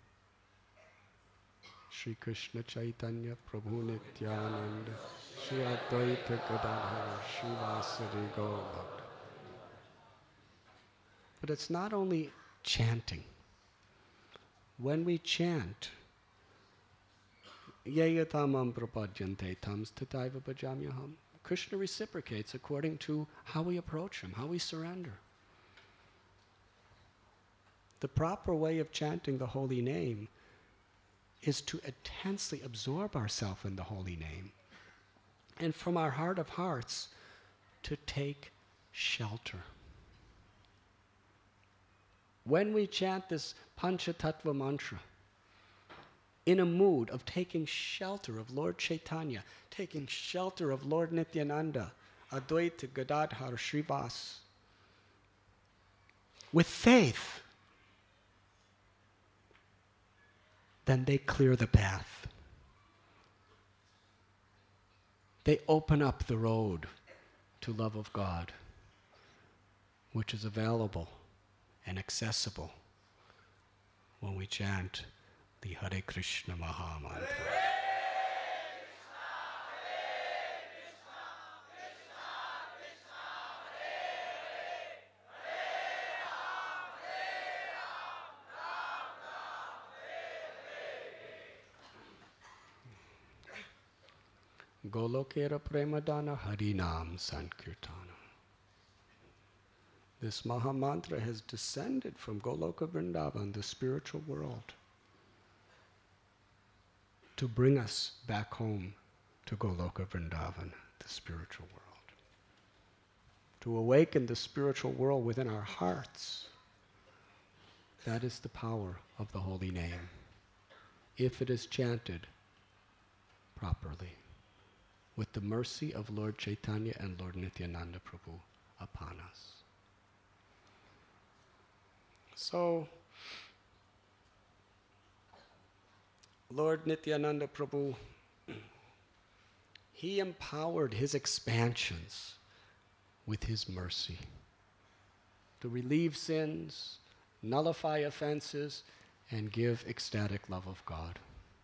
Shri Krishna Chaitanya Prabhu Nityananda Shri Advaita Gadadhara Shri Vasari Gaura. But it's not only chanting. When we chant, Yayatamam prapadyante tam stataiva bhajamyaham, Krishna reciprocates according to how we approach Him, how we surrender. The proper way of chanting the holy name is to intensely absorb ourselves in the holy name, and from our heart of hearts to take shelter. When we chant this Panchatattva mantra, in a mood of taking shelter of Lord Chaitanya, taking shelter of Lord Nityananda, Advaita Gadadhar Srivas, with faith, then they clear the path. They open up the road to love of God, which is available and accessible when we chant the Hare Krishna Maha Mantra. Golokera Premadana Harinam Sankirtana. This Maha Mantra has descended from Goloka Vrindavan, the spiritual world, to bring us back home to Goloka Vrindavan, the spiritual world. to awaken the spiritual world within our hearts. That is the power of the holy name, if it is chanted properly, with the mercy of Lord Chaitanya and Lord Nityananda Prabhu upon us. So, Lord Nityananda Prabhu, he empowered his expansions with his mercy to relieve sins, nullify offenses, and give ecstatic love of God.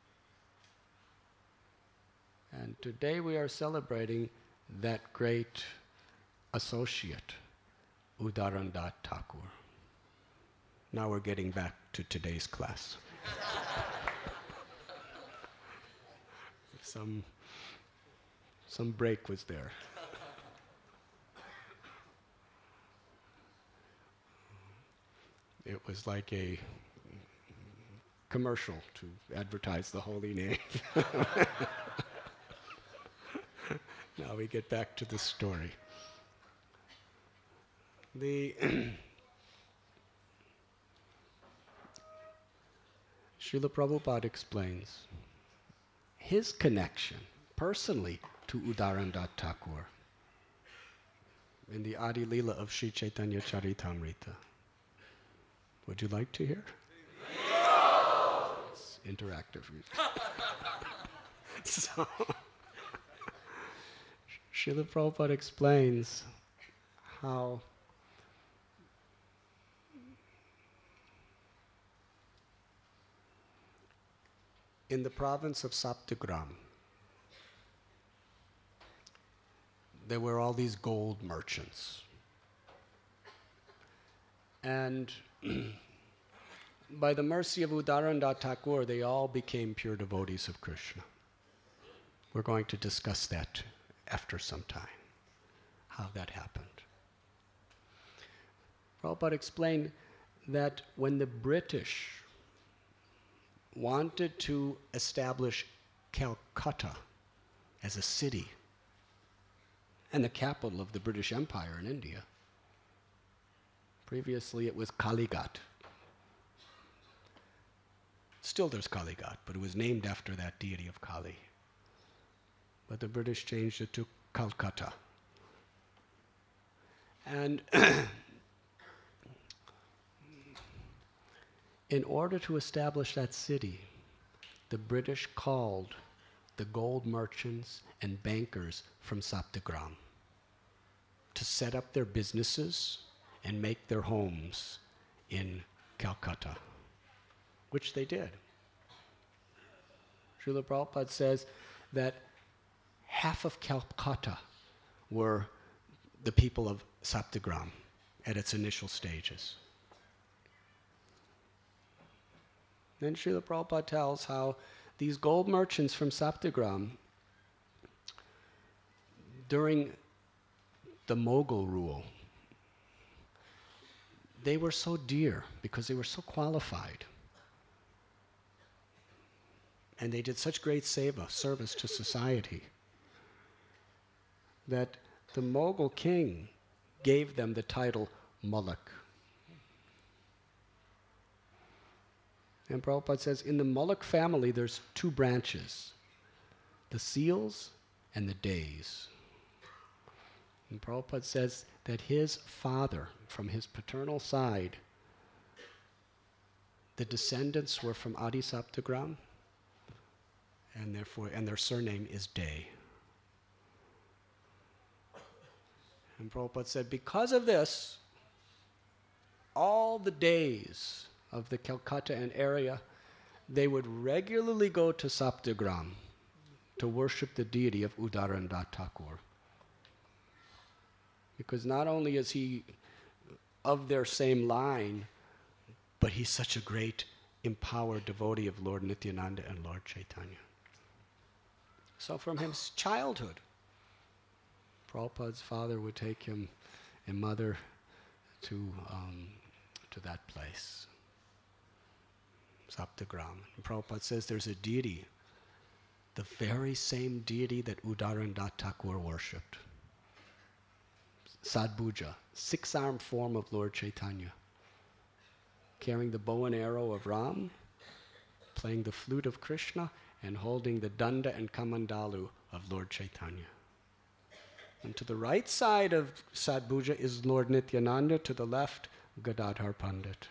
And today we are celebrating that great associate, Udarandat Thakur. Now we're getting back to today's class. some, some break was there. It was like a commercial to advertise the holy name. Now we get back to the story. The Srila Prabhupada explains his connection personally to Udarandat Thakur in the Adi Leela of Sri Chaitanya Charitamrita. Would you like to hear? It's interactive. So, Srila Prabhupada explains how in the province of Saptagram, there were all these gold merchants. And by the mercy of Udarandat Thakur, they all became pure devotees of Krishna. We're going to discuss that after some time, how that happened. Prabhupada explained that when the British wanted to establish Calcutta as a city and the capital of the British Empire in India, previously it was Kalighat. Still there's Kalighat, but it was named after that deity of Kali. But the British changed it to Calcutta. And in order to establish that city, the British called the gold merchants and bankers from Saptagram to set up their businesses and make their homes in Calcutta, which they did. Srila Prabhupada says that half of Calcutta were the people of Saptagram at its initial stages. Then Srila Prabhupada tells how these gold merchants from Saptagram, during the Mughal rule, they were so dear because they were so qualified. And they did such great seva, service to society, that the Mughal king gave them the title Muluk. And Prabhupada says, in the Muluk family, there's two branches, the Seals and the Days. And Prabhupada says that his father, from his paternal side, the descendants were from Adi Saptagram, and therefore, and their surname is Day. And Prabhupada said, because of this, all the days of the Calcutta and area, they would regularly go to Saptagram to worship the deity of Udarandat Thakur. Because not only is he of their same line, but he's such a great empowered devotee of Lord Nityananda and Lord Chaitanya. So from his childhood, Prabhupada's father would take him and mother to, um, to that place, Saptagram. And Prabhupada says there's a deity, the very same deity that Udarandat Thakur worshipped. Sadbhuja, six-armed form of Lord Chaitanya, carrying the bow and arrow of Ram, playing the flute of Krishna, and holding the danda and kamandalu of Lord Chaitanya. And to the right side of Sadbhuja is Lord Nityananda, to the left, Gadadhar Pandit.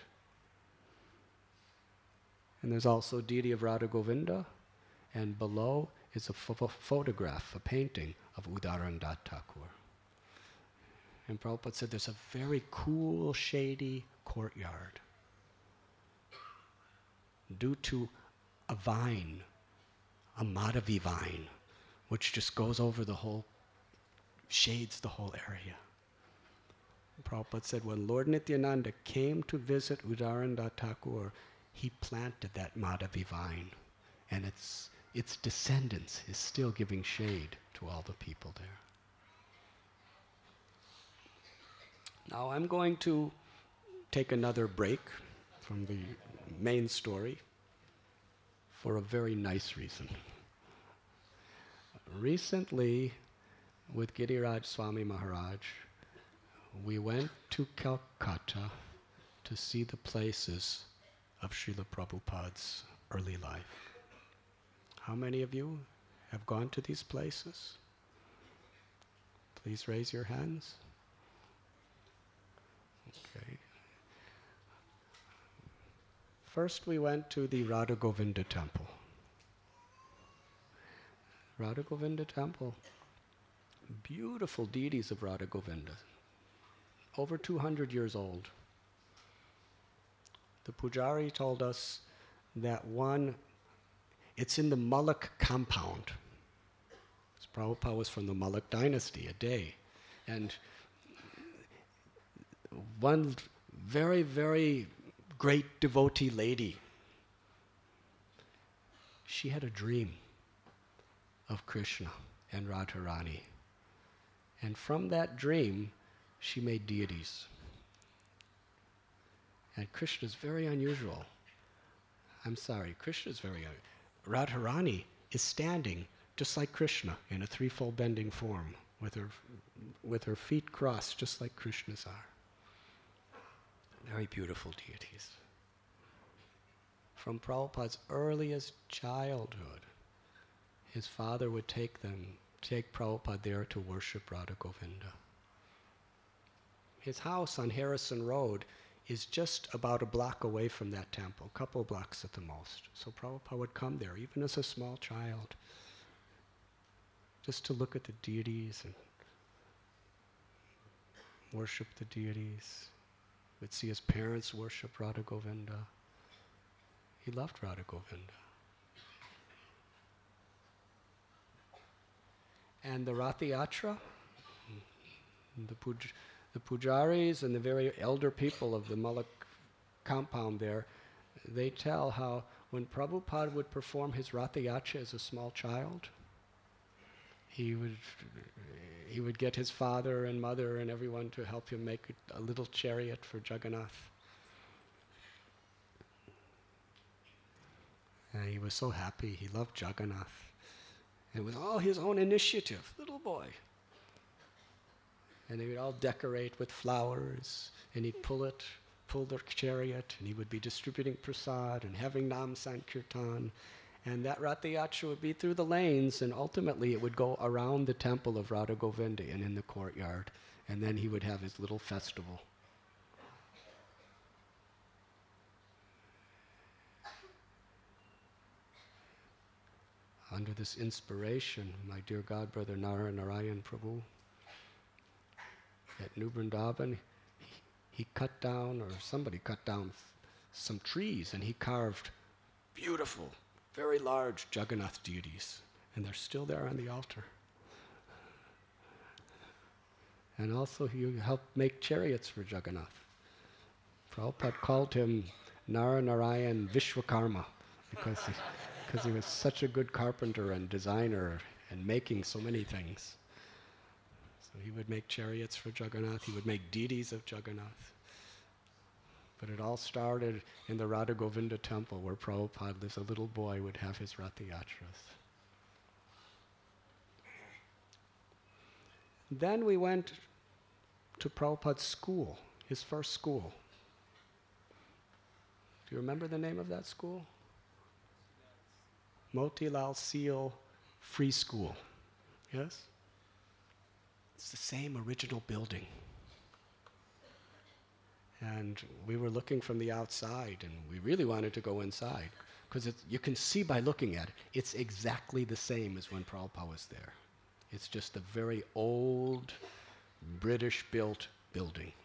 And there's also deity of Radha Govinda, and below is a ph- photograph, a painting of Udarandat Thakur. And Prabhupada said there's a very cool, shady courtyard due to a vine, a Madhavi vine, which just goes over the whole, shades the whole area. And Prabhupada said when Lord Nityananda came to visit Udarandat Thakur, he planted that Madhavi vine, and its its descendants is still giving shade to all the people there. Now I'm going to take another break from the main story for a very nice reason. Recently, with Giriraj Swami Maharaj, we went to Calcutta to see the places of Srila Prabhupada's early life. How many of you have gone to these places? Please raise your hands. Okay. First we went to the Radha Govinda temple. Radha Govinda temple, beautiful deities of Radha Govinda, over two hundred years old. The Pujari told us that one, it's in the Malak compound. Prabhupada was from the Malak dynasty, a day. And one very, very great devotee lady, she had a dream of Krishna and Radharani. And from that dream, she made deities. And Krishna is very unusual. I'm sorry, Krishna is very unusual. Radharani is standing just like Krishna in a threefold bending form with her, with her feet crossed just like Krishna's are. Very beautiful deities. From Prabhupada's earliest childhood, his father would take them, take Prabhupada there to worship Radha Govinda. His house on Harrison Road is just about a block away from that temple, a couple blocks at the most. So Prabhupada would come there, even as a small child, just to look at the deities and worship the deities. He would see his parents worship Radha Govinda. He loved Radha Govinda. And the Rath Yatra, the, puj- the pujaris and the very elder people of the Malak compound there, they tell how when Prabhupada would perform his Rath Yatra as a small child, he would he would get his father and mother and everyone to help him make a, a little chariot for Jagannath. And he was so happy. He loved Jagannath. It was all his own initiative, little boy. And they would all decorate with flowers, and he'd pull it, pull their chariot, and he would be distributing prasad and having Nam Sankirtan. And that Rath Yatra would be through the lanes, and ultimately it would go around the temple of Radha Govinda and in the courtyard. And then he would have his little festival. Under this inspiration, my dear God brother Nara Narayan Prabhu, at New Vrindavan, he, he cut down, or somebody cut down f- some trees, and he carved beautiful, very large Jagannath deities, and they're still there on the altar. And also he helped make chariots for Jagannath. Prabhupada called him Nara Narayan Vishwakarma, because he, because he was such a good carpenter and designer and making so many things. So he would make chariots for Jagannath, he would make deities of Jagannath. But it all started in the Radha Govinda temple where Prabhupada, as a little boy, would have his Rath Yatras. Then we went to Prabhupada's school, his first school. Do you remember the name of that school? Motilal Seal Free School. Yes? It's the same original building. And we were looking from the outside, and we really wanted to go inside, because you can see by looking at it, it's exactly the same as when Prabhupada was there. It's just a very old, British-built building.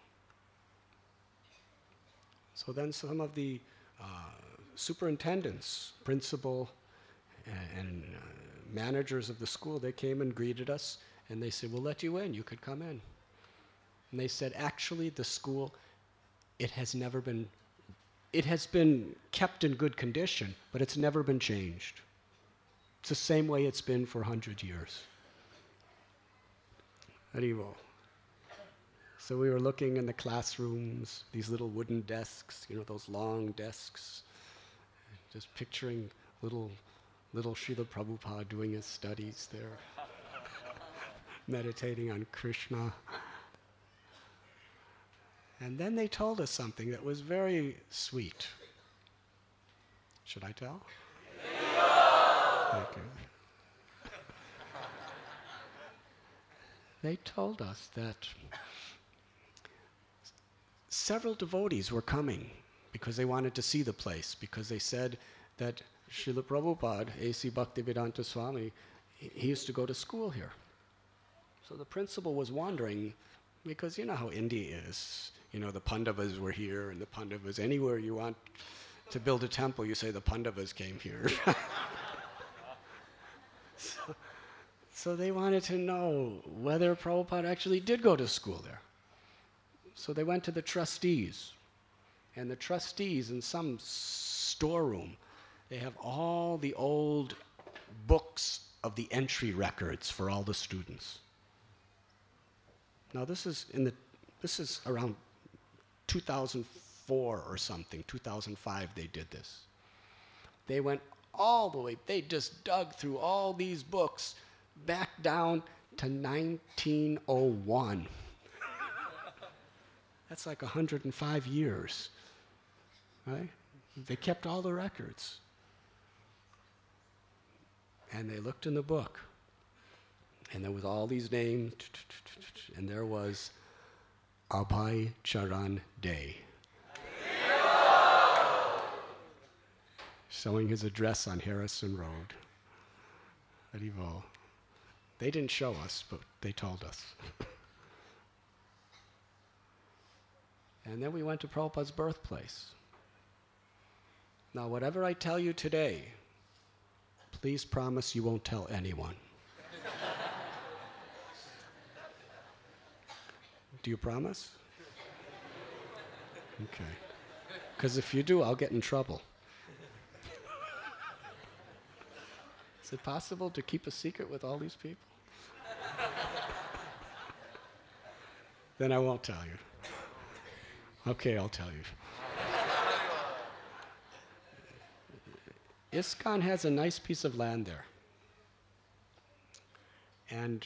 So then some of the uh, superintendents, principal, and, and uh, managers of the school, they came and greeted us, and they said, "We'll let you in, you could come in." And they said, actually, the school, it has never been, it has been kept in good condition, but it's never been changed. It's the same way it's been for a hundred years. Haribol. So we were looking in the classrooms, these little wooden desks, you know, those long desks, just picturing little, little Srila Prabhupada doing his studies there, meditating on Krishna. And then they told us something that was very sweet. Should I tell? Thank you. They told us that several devotees were coming because they wanted to see the place, because they said that Srila Prabhupada, A C Bhaktivedanta Swami, he used to go to school here. So the principal was wondering, because you know how India is. You know, the Pandavas were here, and the Pandavas, anywhere you want to build a temple, you say the Pandavas came here. so, so they wanted to know whether Prabhupada actually did go to school there. So they went to the trustees, and the trustees in some storeroom, they have all the old books of the entry records for all the students. Now this is in the this is around two thousand four or something, two thousand five they did this. They went all the way, they just dug through all these books back down to nineteen oh one. That's like one hundred five years, right? They kept all the records. And they looked in the book, and there was all these names, and there was Abhay Charan Day, showing his address on Harrison Road. Haribol. They didn't show us, but they told us. And then we went to Prabhupada's birthplace. Now, whatever I tell you today, please promise you won't tell anyone. Do you promise? Okay. Because if you do, I'll get in trouble. Is it possible to keep a secret with all these people? Then I won't tell you. Okay, I'll tell you. ISKCON has a nice piece of land there. And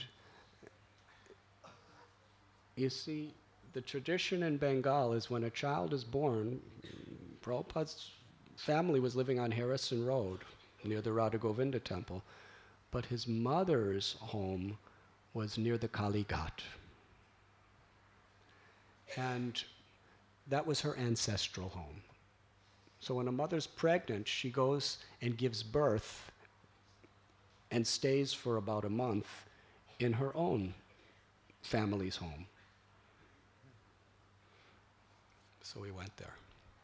you see, the tradition in Bengal is when a child is born, Prabhupada's family was living on Harrison Road near the Radha Govinda temple, but his mother's home was near the Kali Ghat. And that was her ancestral home. So when a mother's pregnant, she goes and gives birth and stays for about a month in her own family's home. So we went there.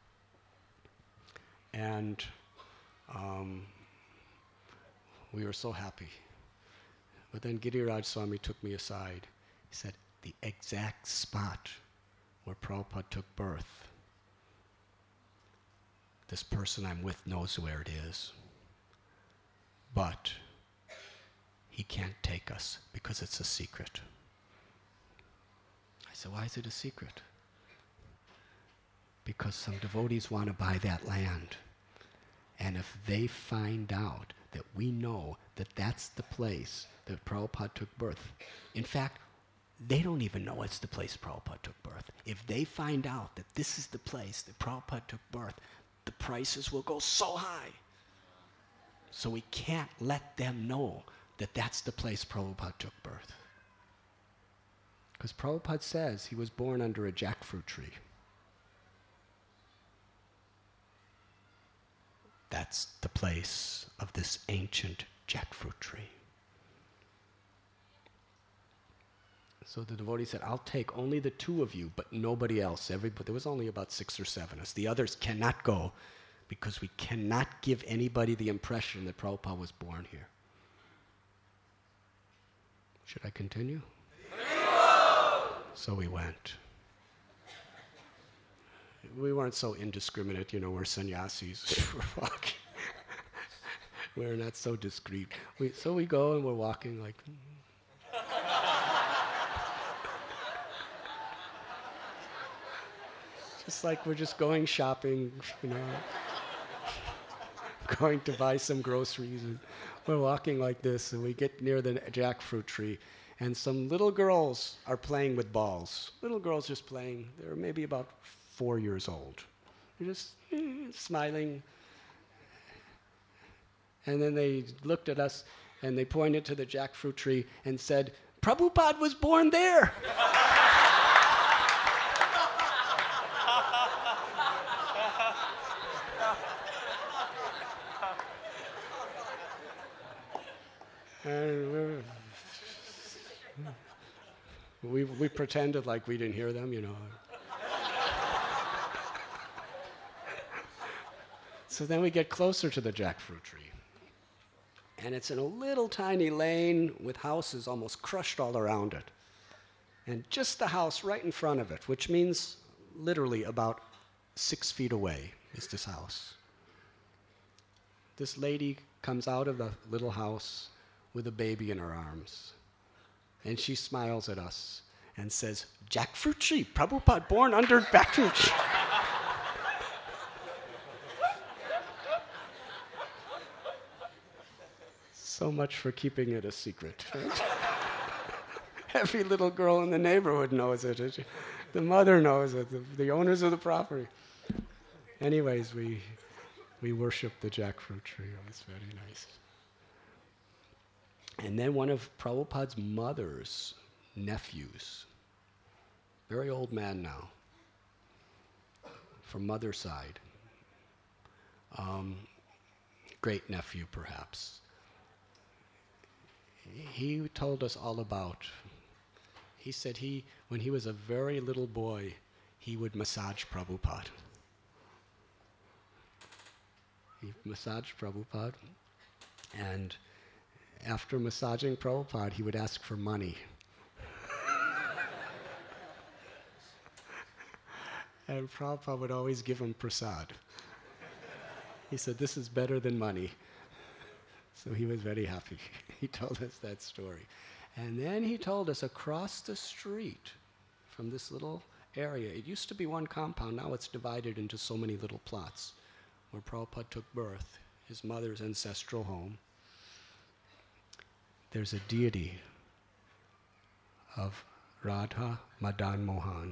And um, we were so happy. But then Giriraj Swami took me aside. He said, the exact spot where Prabhupada took birth, this person I'm with knows where it is. But he can't take us because it's a secret. I said, why is it a secret? Because some devotees want to buy that land. And if they find out that we know that that's the place that Prabhupada took birth, in fact, they don't even know it's the place Prabhupada took birth. If they find out that this is the place that Prabhupada took birth, the prices will go so high. So we can't let them know that that's the place Prabhupada took birth. Because Prabhupada says he was born under a jackfruit tree. That's the place of this ancient jackfruit tree. So the devotee said, I'll take only the two of you, but nobody else. Everybody, there was only about six or seven of us. The others cannot go because we cannot give anybody the impression that Prabhupada was born here. Should I continue? So we went. We weren't so indiscriminate, you know, we're sannyasis. We're walking. We're not so discreet. We, so we go and we're walking like... just like we're just going shopping, you know, going to buy some groceries. And we're walking like this, and we get near the jackfruit tree, and some little girls are playing with balls. Little girls just playing. They're maybe about four years old. They're just eh, smiling. And then they looked at us, and they pointed to the jackfruit tree and said, Prabhupada was born there. And we, we pretended like we didn't hear them, you know. So then we get closer to the jackfruit tree. And it's in a little tiny lane with houses almost crushed all around it. And just the house right in front of it, which means literally about six feet away is this house. This lady comes out of the little house with a baby in her arms. And she smiles at us and says, jackfruit tree, Prabhupada born under jackfruit tree. So much for keeping it a secret. Every little girl in the neighborhood knows it. The mother knows it, the, the owners of the property. Anyways, we, we worshiped the jackfruit tree. It was very nice. And then one of Prabhupada's mother's nephews, very old man now, from mother's side, um, great nephew perhaps, he told us all about, he said he, when he was a very little boy, he would massage Prabhupada. He massaged Prabhupada, and after massaging Prabhupada, he would ask for money. And Prabhupada would always give him prasad. He said, this is better than money. So he was very happy. He told us that story. And then he told us across the street from this little area, it used to be one compound, now it's divided into so many little plots, where Prabhupada took birth, his mother's ancestral home. There's a deity of Radha Madan Mohan.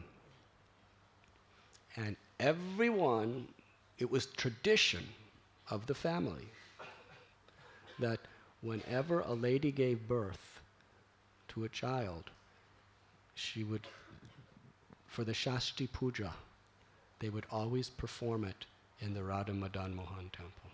And everyone, it was tradition of the family that whenever a lady gave birth to a child, she would, for the Shashti Puja, they would always perform it in the Radha Madan Mohan temple.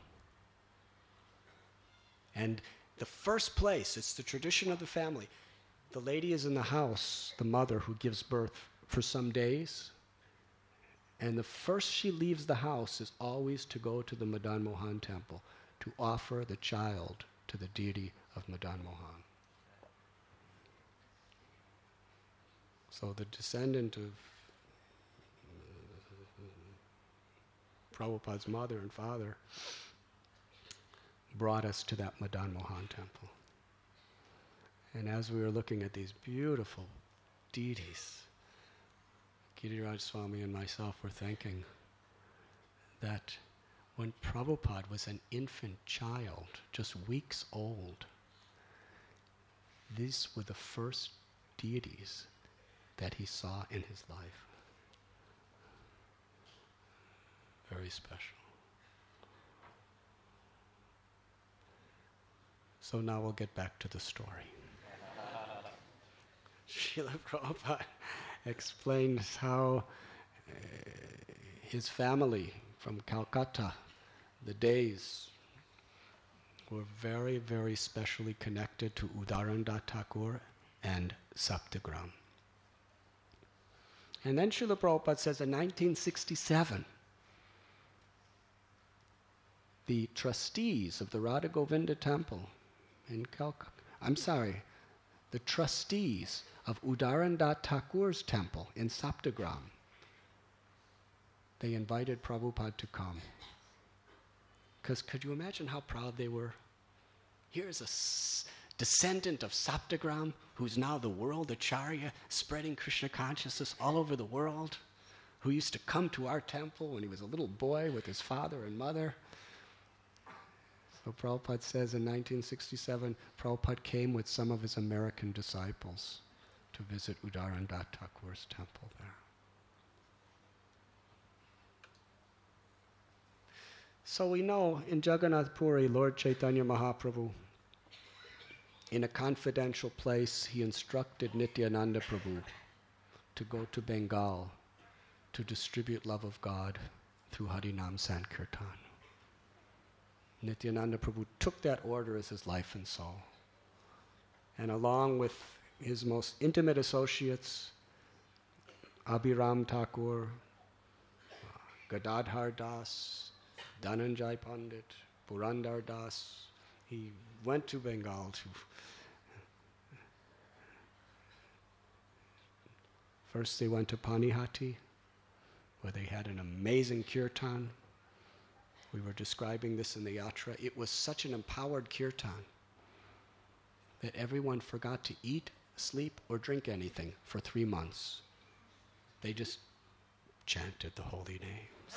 And the first place, it's the tradition of the family. The lady is in the house, the mother who gives birth, for some days. And the first she leaves the house is always to go to the Madan Mohan temple to offer the child to the deity of Madan Mohan. So the descendant of Prabhupada's mother and father brought us to that Madan Mohan temple. And as we were looking at these beautiful deities, Giriraj Swami and myself were thinking that when Prabhupada was an infant child, just weeks old, these were the first deities that he saw in his life. Very special. So now we'll get back to the story. Srila Prabhupada explains how uh, his family from Calcutta, the Days, were very, very specially connected to Udarananda Thakur and Saptagram. And then Srila Prabhupada says in nineteen sixty-seven, the trustees of the Radha Govinda temple in Calcutta, I'm sorry, the trustees of Udarananda Thakur's temple in Saptagram, they invited Prabhupada to come. Because could you imagine how proud they were? Here's a s- descendant of Saptagram who's now the world acharya, spreading Krishna consciousness all over the world, who used to come to our temple when he was a little boy with his father and mother. So Prabhupada says in nineteen sixty-seven, Prabhupada came with some of his American disciples to visit Udarananda Thakur's temple there. So we know in Jagannath Puri, Lord Chaitanya Mahaprabhu, in a confidential place, he instructed Nityananda Prabhu to go to Bengal to distribute love of God through Harinam Sankirtan. Nityananda Prabhu took that order as his life and soul. And along with his most intimate associates, Abhiram Thakur, Gadadhar Das, Dhananjay Pandit, Purandar Das, he went to Bengal to first they went to Panihati, where they had an amazing kirtan. We were describing this in the yatra. It was such an empowered kirtan that everyone forgot to eat, sleep, or drink anything for three months. They just chanted the holy names.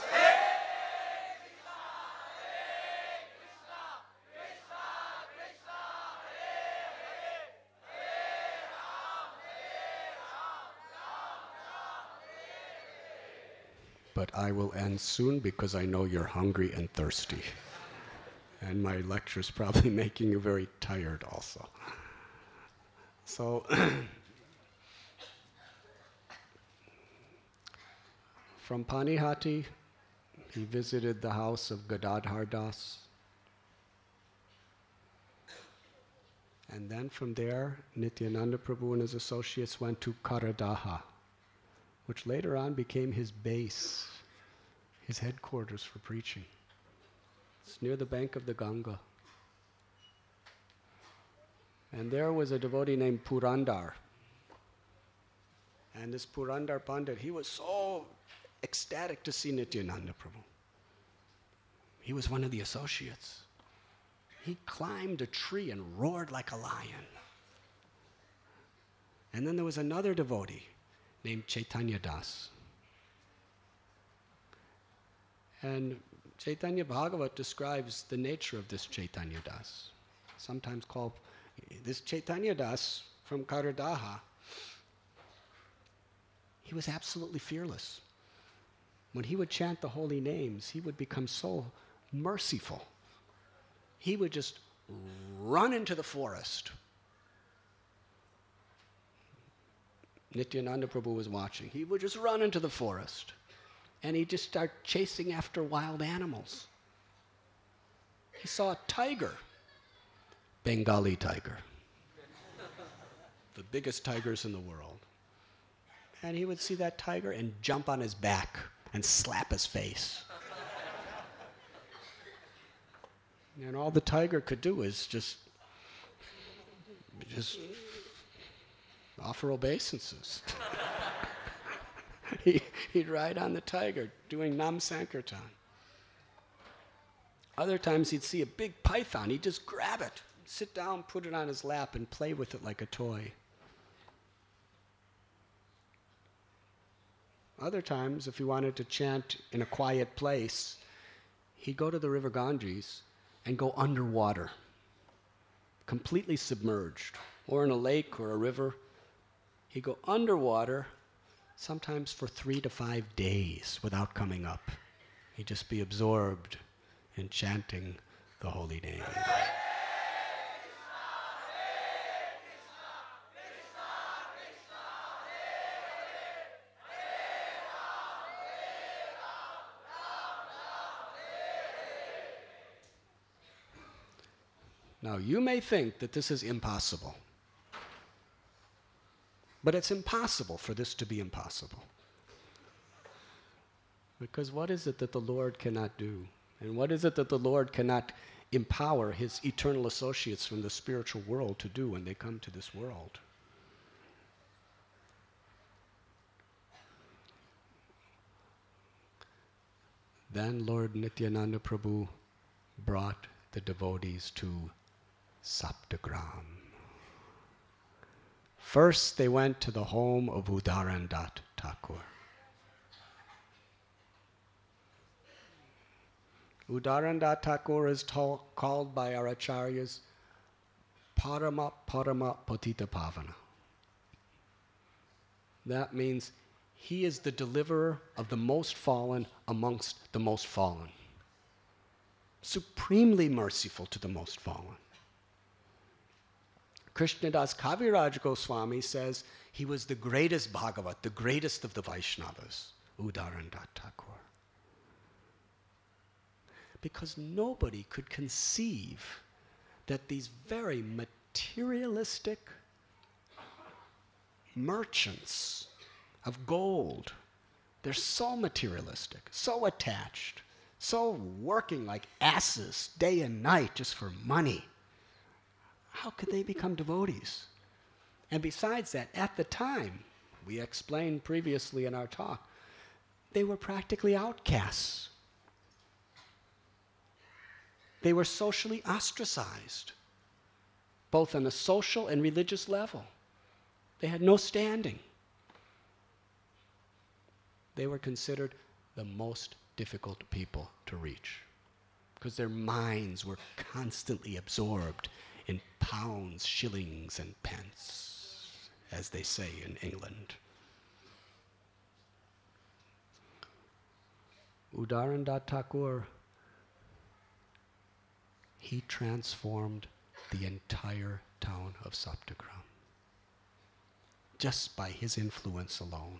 But I will end soon because I know you're hungry and thirsty. And my lecture's probably making you very tired also. So, from Panihati, he visited the house of Gadadhar Das. And then from there, Nityananda Prabhu and his associates went to Karadaha, which later on became his base, his headquarters for preaching. It's near the bank of the Ganga. And there was a devotee named Purandar. And this Purandar Pandit, he was so ecstatic to see Nityananda Prabhu. He was one of the associates. He climbed a tree and roared like a lion. And then there was another devotee named Chaitanya Das. And Chaitanya Bhagavat describes the nature of this Chaitanya Das, sometimes called this Chaitanya Das from Karadaha. He was absolutely fearless. When he would chant the holy names, he would become so merciful. He would just run into the forest. Nityananda Prabhu was watching. He would just run into the forest. And he'd just start chasing after wild animals. He saw a tiger. Bengali tiger. The biggest tigers in the world. And he would see that tiger and jump on his back and slap his face. And all the tiger could do is just, just offer obeisances. he, he'd ride on the tiger doing Nam Sankirtan. Other times he'd see a big python, he'd just grab it, sit down, put it on his lap, and play with it like a toy. Other times, if he wanted to chant in a quiet place, he'd go to the river Ganges and go underwater, completely submerged, or in a lake or a river. He'd go underwater, sometimes for three to five days without coming up. He'd just be absorbed in chanting the holy name. Now, you may think that this is impossible. But it's impossible for this to be impossible. Because what is it that the Lord cannot do? And what is it that the Lord cannot empower his eternal associates from the spiritual world to do when they come to this world? Then Lord Nityananda Prabhu brought the devotees to Saptagram. First, they went to the home of Udarandat Thakur. Udarandat Thakur is to- called by our acharyas Parama Parama Patita Pavana. That means he is the deliverer of the most fallen amongst the most fallen. Supremely merciful to the most fallen. Krishnadas Kaviraj Goswami says he was the greatest Bhagavat, the greatest of the Vaishnavas, Udarandat Thakur. Because nobody could conceive that these very materialistic merchants of gold, they're so materialistic, so attached, so working like asses day and night just for money. How could they become devotees? And besides that, at the time, we explained previously in our talk, they were practically outcasts. They were socially ostracized, both on a social and religious level. They had no standing. They were considered the most difficult people to reach because their minds were constantly absorbed in pounds, shillings, and pence, as they say in England. Udarandat Thakur, he transformed the entire town of Saptagram just by his influence alone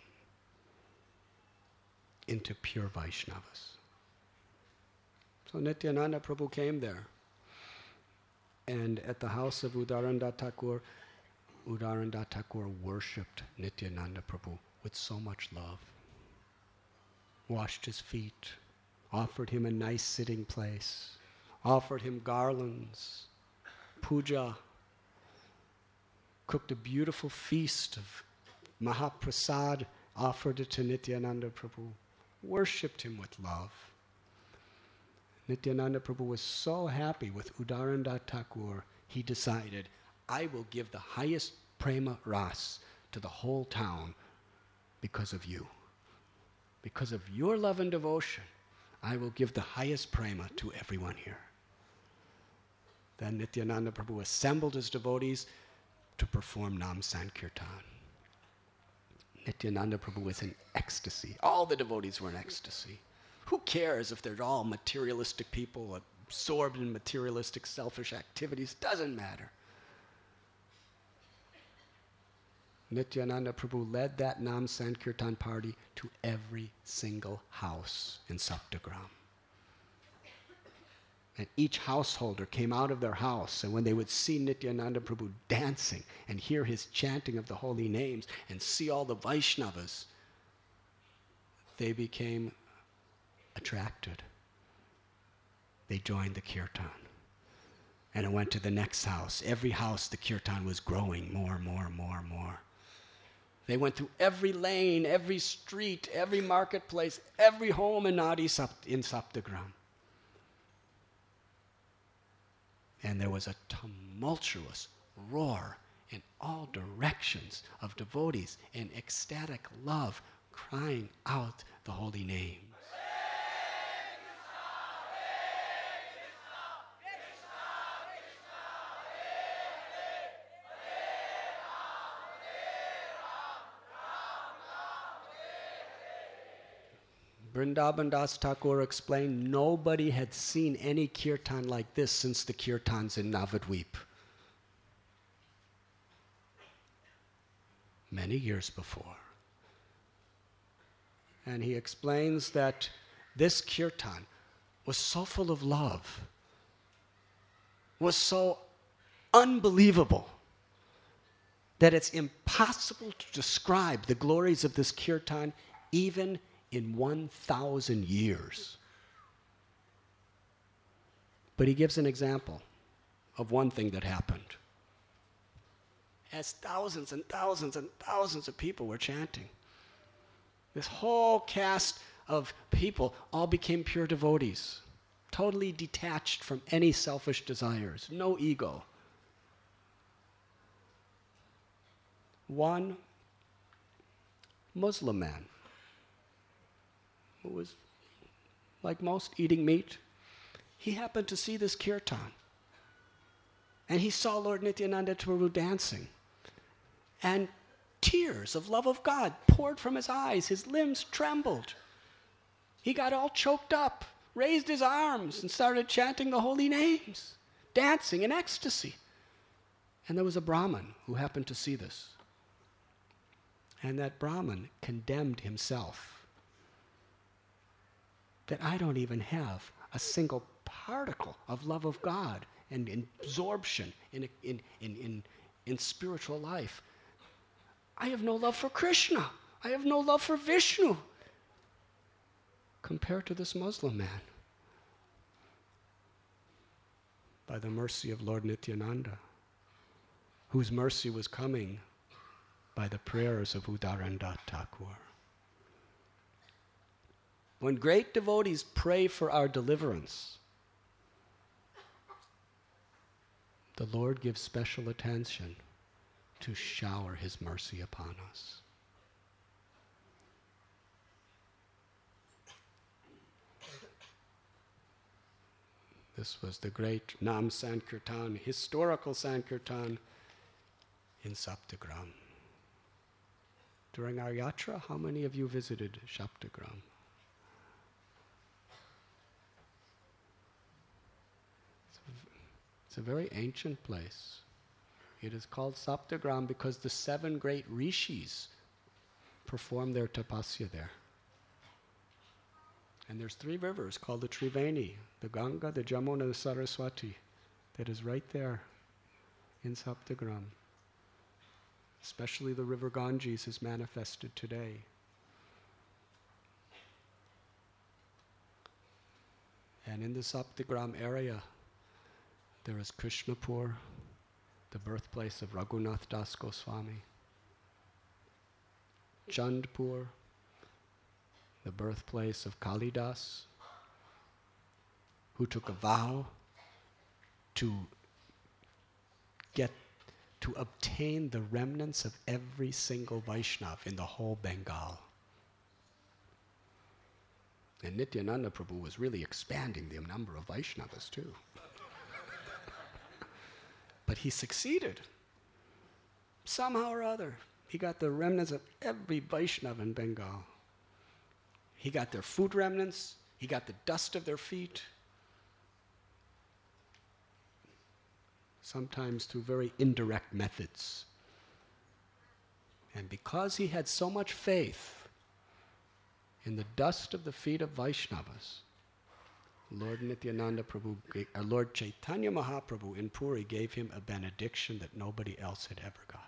into pure Vaishnavas. So Nityananda Prabhu came there. And at the house of Udarandat Thakur, Udarandat Thakur worshipped Nityananda Prabhu with so much love. Washed his feet, offered him a nice sitting place, offered him garlands, puja, cooked a beautiful feast of Mahaprasad, offered it to Nityananda Prabhu, worshipped him with love. Nityananda Prabhu was so happy with Udarandat Thakur, he decided, I will give the highest prema ras to the whole town because of you. Because of your love and devotion, I will give the highest prema to everyone here. Then Nityananda Prabhu assembled his devotees to perform Nam Sankirtan. Nityananda Prabhu was in ecstasy. All the devotees were in ecstasy. Who cares if they're all materialistic people, absorbed in materialistic, selfish activities? Doesn't matter. Nityananda Prabhu led that Nam Sankirtan party to every single house in Saptagram. And each householder came out of their house, and when they would see Nityananda Prabhu dancing and hear his chanting of the holy names and see all the Vaishnavas, they became attracted. They joined the kirtan. And it went to the next house. Every house, the kirtan was growing more, more, more, more. They went through every lane, every street, every marketplace, every home in Nadi Sapt- in Saptagram. And there was a tumultuous roar in all directions of devotees in ecstatic love, crying out the holy name. Vrindavan Das Thakur explained nobody had seen any kirtan like this since the kirtans in Navadvip. Many years before. And he explains that this kirtan was so full of love, was so unbelievable, that it's impossible to describe the glories of this kirtan even in one thousand years. But he gives an example of one thing that happened. As thousands and thousands and thousands of people were chanting, this whole cast of people all became pure devotees, totally detached from any selfish desires, no ego. One Muslim man who was, like most, eating meat, he happened to see this kirtan. And he saw Lord Nityananda Prabhu dancing. And tears of love of God poured from his eyes. His limbs trembled. He got all choked up, raised his arms, and started chanting the holy names, dancing in ecstasy. And there was a Brahmin who happened to see this. And that Brahmin condemned himself. That I don't even have a single particle of love of God and absorption in, in, in, in, in spiritual life. I have no love for Krishna. I have no love for Vishnu. Compared to this Muslim man. By the mercy of Lord Nityananda, whose mercy was coming by the prayers of Udarandat Thakur. When great devotees pray for our deliverance, the Lord gives special attention to shower His mercy upon us. This was the great Nam Sankirtan, historical Sankirtan in Saptagram. During our yatra, how many of you visited Saptagram? It's a very ancient place. It is called Saptagram because the seven great rishis performed their tapasya there. And there's three rivers called the Triveni, the Ganga, the Jamuna, and the Saraswati, that is right there in Saptagram. Especially the river Ganges is manifested today. And in the Saptagram area, there is Krishnapur, the birthplace of Raghunath Das Goswami. Chandpur, the birthplace of Kalidas, who took a vow to get, to obtain the remnants of every single Vaishnav in the whole Bengal. And Nityananda Prabhu was really expanding the number of Vaishnavas too. But he succeeded. Somehow or other, he got the remnants of every Vaishnava in Bengal. He got their food remnants, he got the dust of their feet, sometimes through very indirect methods. And because he had so much faith in the dust of the feet of Vaishnavas, Lord Nityananda Prabhu, uh, Lord Chaitanya Mahaprabhu in Puri gave him a benediction that nobody else had ever got,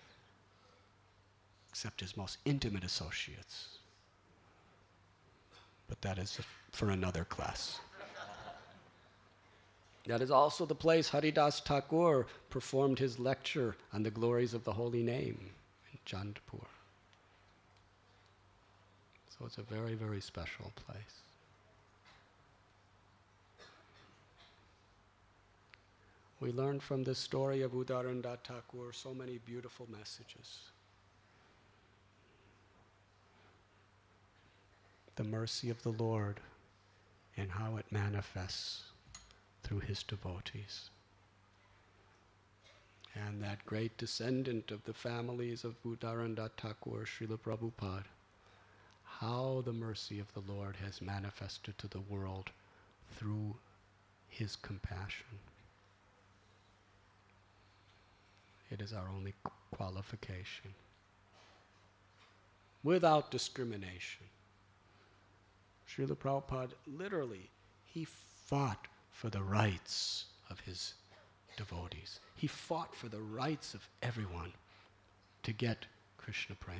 except his most intimate associates. But that is for another class. That is also the place Haridas Thakur performed his lecture on the glories of the holy name in Chandpur. So it's a very, very special place. We learn from this story of Udarandat Thakur so many beautiful messages. The mercy of the Lord and how it manifests through His devotees. And that great descendant of the families of Udarandat Thakur, Srila Prabhupada, how the mercy of the Lord has manifested to the world through his compassion. It is our only qualification. Without discrimination. Srila Prabhupada, literally, he fought for the rights of his devotees. He fought for the rights of everyone to get Krishna Prema.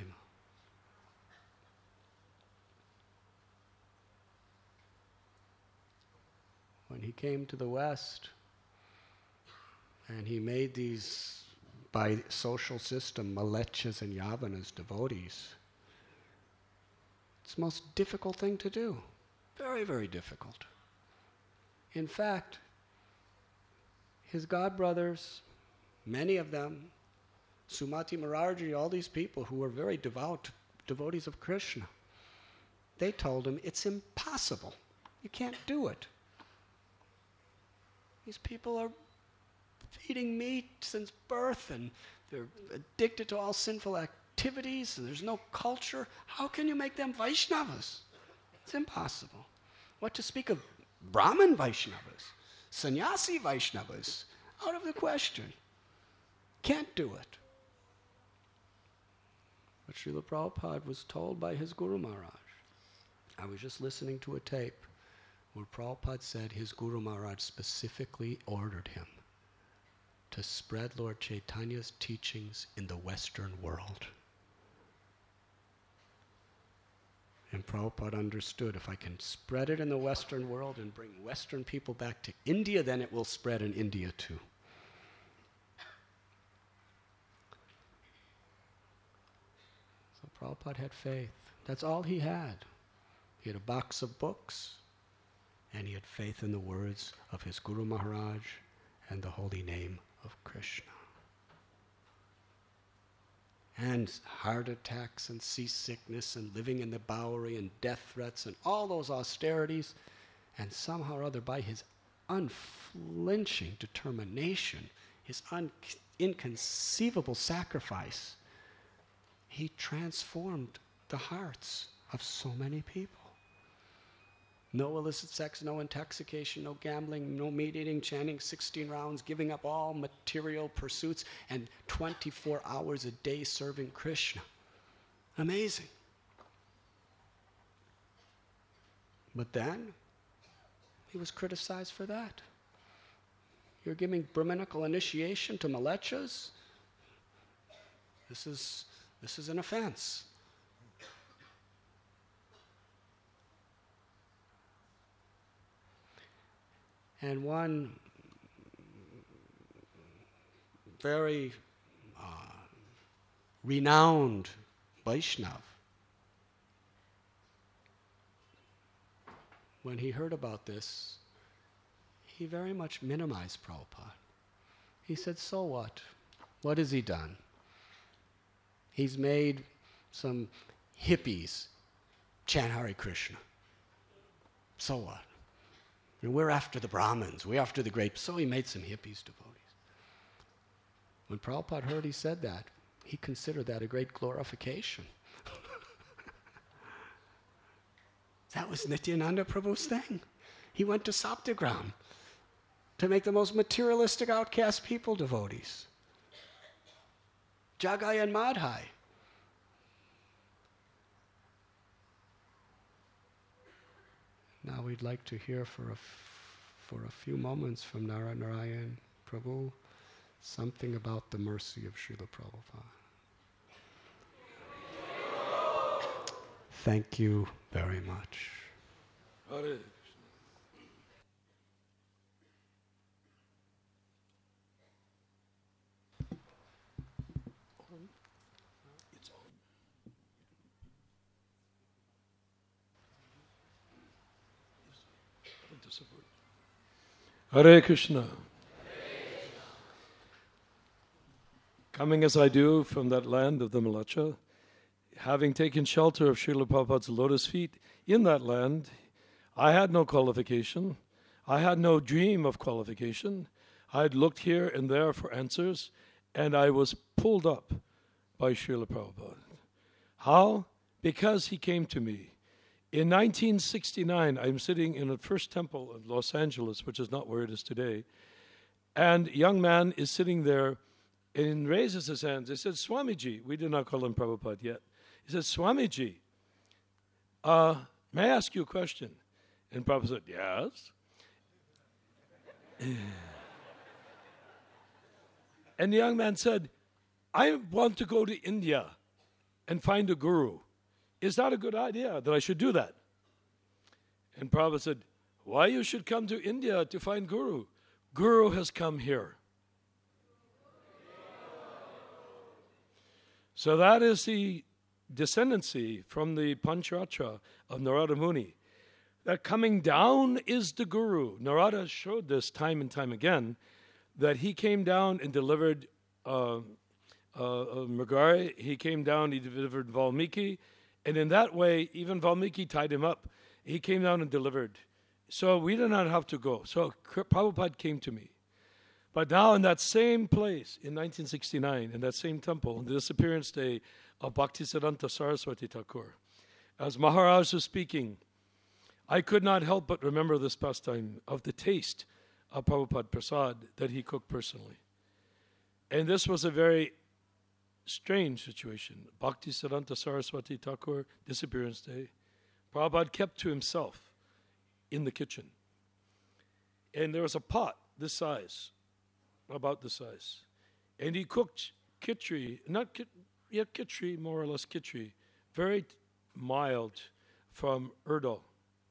When he came to the West and he made these, by social system, Malechas and Yavanas devotees, it's the most difficult thing to do. Very, very difficult. In fact, his godbrothers, many of them, Sumati Mararji, all these people who were very devout devotees of Krishna, they told him, it's impossible. You can't do it. These people are eating meat since birth and they're addicted to all sinful activities and there's no culture. How can you make them Vaishnavas? It's impossible. What to speak of Brahmin Vaishnavas, sannyasi Vaishnavas? Out of the question. Can't do it. But Srila Prabhupada was told by his Guru Maharaj. I was just listening to a tape where Prabhupada said his Guru Maharaj specifically ordered him to spread Lord Chaitanya's teachings in the Western world. And Prabhupada understood, if I can spread it in the Western world and bring Western people back to India, then it will spread in India too. So Prabhupada had faith. That's all he had. He had a box of books, and he had faith in the words of his Guru Maharaj and the holy name of Krishna. And heart attacks and seasickness and living in the Bowery and death threats and all those austerities, and somehow or other by his unflinching determination, his un- inconceivable sacrifice, he transformed the hearts of so many people. No illicit sex, no intoxication, no gambling, no meat eating, chanting sixteen rounds, giving up all material pursuits, and twenty-four hours a day serving Krishna. Amazing. But then, he was criticized for that. You're giving Brahminical initiation to Malechas? This is, this is an offense. And one very uh, renowned Vaishnav, when he heard about this, he very much minimized Prabhupada. He said, so what? What has he done? He's made some hippies chant Hare Krishna. So what? And we're after the Brahmins, we're after the great. So he made some hippies devotees. When Prabhupada heard he said that, he considered that a great glorification. That was Nityananda Prabhu's thing. He went to Saptagram to make the most materialistic outcast people devotees. Jagai and Madhai. Now we'd like to hear for a, f- for a few moments from Narayan Prabhu something about the mercy of Srila Prabhupada. Thank you very much. Hare Hare Krishna. Coming as I do from that land of the Malacha, having taken shelter of Srila Prabhupada's lotus feet in that land, I had no qualification. I had no dream of qualification. I had looked here and there for answers, and I was pulled up by Srila Prabhupada. How? because he came to me. In nineteen sixty-nine, I'm sitting in the first temple of Los Angeles, which is not where it is today, and a young man is sitting there and raises his hands. He said, Swamiji, we did not call him Prabhupada yet. He said, Swamiji, uh, may I ask you a question? And Prabhupada said, yes. And the young man said, I want to go to India and find a guru. Is that a good idea that I should do that? And Prabhupada said, why you should come to India to find guru? Guru has come here. So that is the descendancy from the Pancharatra of Narada Muni. That coming down is the guru. Narada showed this time and time again, that he came down and delivered uh, uh, uh, Mrigari, he came down, he delivered Valmiki, and in that way, even Valmiki tied him up. He came down and delivered. So we did not have to go. So Prabhupada came to me. But now in that same place, in nineteen sixty-nine, in that same temple, on the disappearance day of Bhaktisiddhanta Saraswati Thakur, as Maharaj was speaking, I could not help but remember this pastime of the taste of Prabhupada Prasad that he cooked personally. And this was a very strange situation. Bhaktisiddhanta Saraswati Thakur, disappearance day. Prabhupada kept to himself in the kitchen. And there was a pot this size, about this size. And he cooked khichdi, not kit, yeah, khichdi, more or less khichdi, very mild from urdal.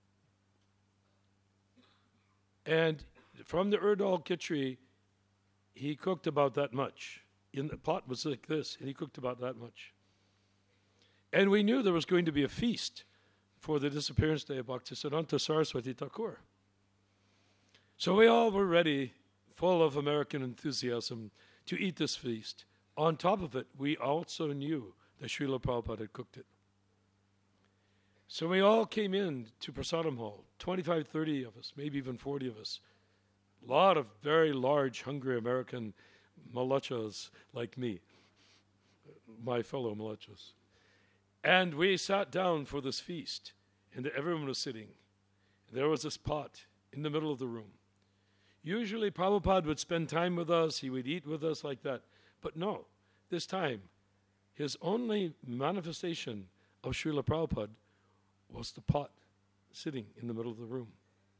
And from the urdal khichdi, he cooked about that much. In the pot was like this, and he cooked about that much. And we knew there was going to be a feast for the disappearance day of Bhaktisiddhanta Saraswati Thakur. So we all were ready, full of American enthusiasm, to eat this feast. On top of it, we also knew that Srila Prabhupada had cooked it. So we all came in to Prasadam Hall, twenty-five, thirty of us, maybe even forty of us. A lot of very large, hungry American malachas like me, my fellow malachas. And we sat down for this feast, and everyone was sitting. There was this pot in the middle of the room. Usually Prabhupada would spend time with us, he would eat with us like that. But no, this time, his only manifestation of Srila Prabhupada was the pot sitting in the middle of the room.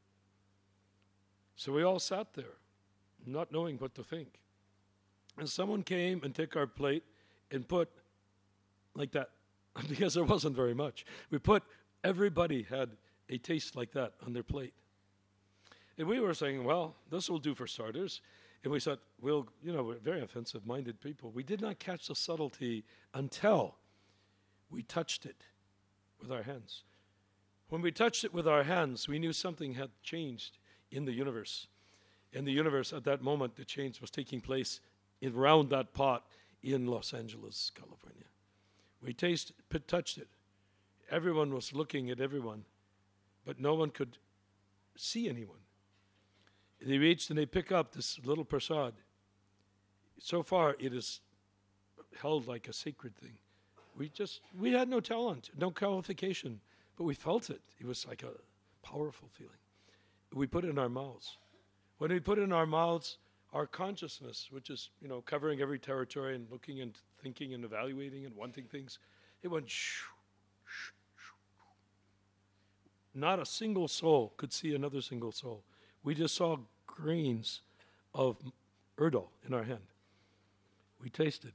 So we all sat there, not knowing what to think. And someone came and took our plate and put, like that, because there wasn't very much. We put, everybody had a taste like that on their plate. And we were saying, well, this will do for starters. And we said, we'll, you know, we're very offensive-minded people. We did not catch the subtlety until we touched it with our hands. When we touched it with our hands, we knew something had changed in the universe. In the universe, at that moment, the change was taking place in, around that pot in Los Angeles, California. We tasted, touched it. Everyone was looking at everyone, but no one could see anyone. They reached and they pick up this little prasad. So far, it is held like a sacred thing. We just, we had no talent, no qualification, but we felt it. It was like a powerful feeling. We put it in our mouths. When we put it in our mouths, our consciousness, which is, you know, covering every territory and looking and thinking and evaluating and wanting things, it went shoo, shoo, shoo. Not a single soul could see another single soul. We just saw grains of urdal in our hand. We tasted.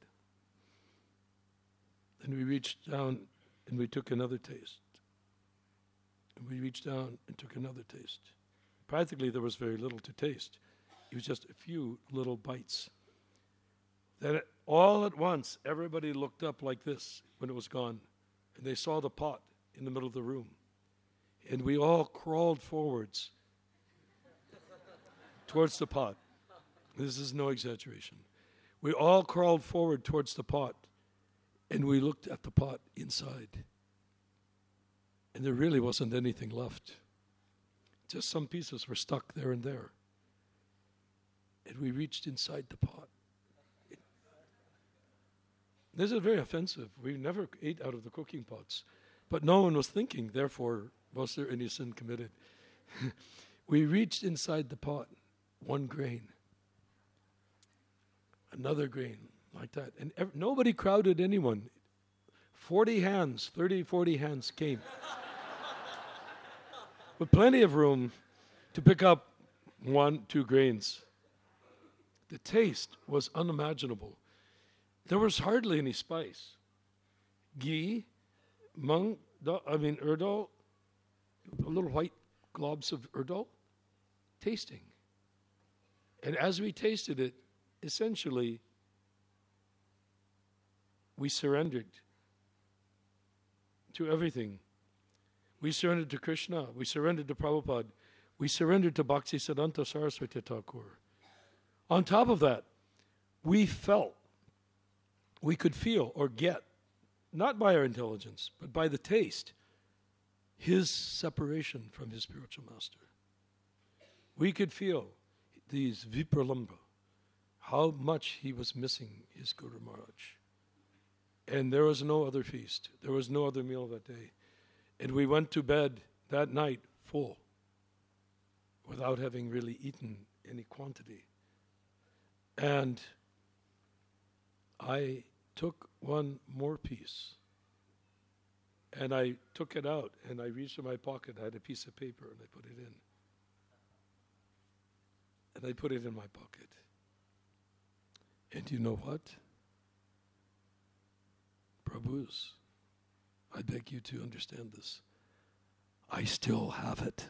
Then we reached down and we took another taste. And we reached down and took another taste. Practically, there was very little to taste. It was just a few little bites. Then it, all at once, everybody looked up like this when it was gone. And they saw the pot in the middle of the room. And we all crawled forwards towards the pot. This is no exaggeration. We all crawled forward towards the pot, and we looked at the pot inside. And there really wasn't anything left. Just some pieces were stuck there and there. And we reached inside the pot. This is very offensive. We never ate out of the cooking pots. but no one was thinking, therefore, was there any sin committed? We reached inside the pot, one grain, another grain, like that. And ev- nobody crowded anyone. forty hands, thirty, forty hands came. With plenty of room to pick up one, two grains. The taste was unimaginable. There was hardly any spice. Ghee, mung, da, I mean, urdal, little white globs of urdal, tasting. And as we tasted it, essentially, we surrendered to everything. We surrendered to Krishna. We surrendered to Prabhupada. We surrendered to Bhaktisiddhanta Saraswati Thakur. On top of that, we felt, we could feel or get, not by our intelligence, but by the taste, his separation from his spiritual master. We could feel these vipralamba, how much he was missing his Guru Maharaj. And there was no other feast. There was no other meal that day. And we went to bed that night full, without having really eaten any quantity. And I took one more piece, and I took it out, and I reached in my pocket. I had a piece of paper, and I put it in. And I put it in my pocket. And you know what? Prabhus, I beg you to understand this. I still have it.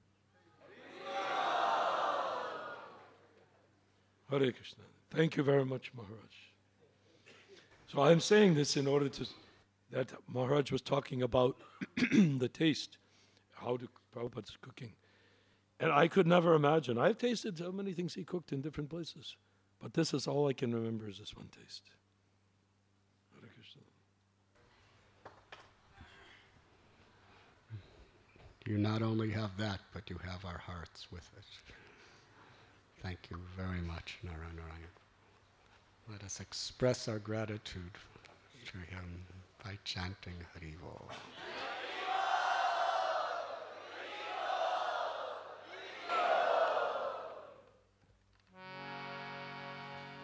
Hare Krishna. Thank you very much, Maharaj. So I'm saying this in order to, that Maharaj was talking about the taste, how to Prabhupada's cooking. And I could never imagine. I've tasted so many things he cooked in different places, but this is all I can remember is this one taste. Hare Krishna. You not only have that, but you have our hearts with it. Thank you very much, Narayana Narayan. Let us express our gratitude to him by chanting Hari Bol.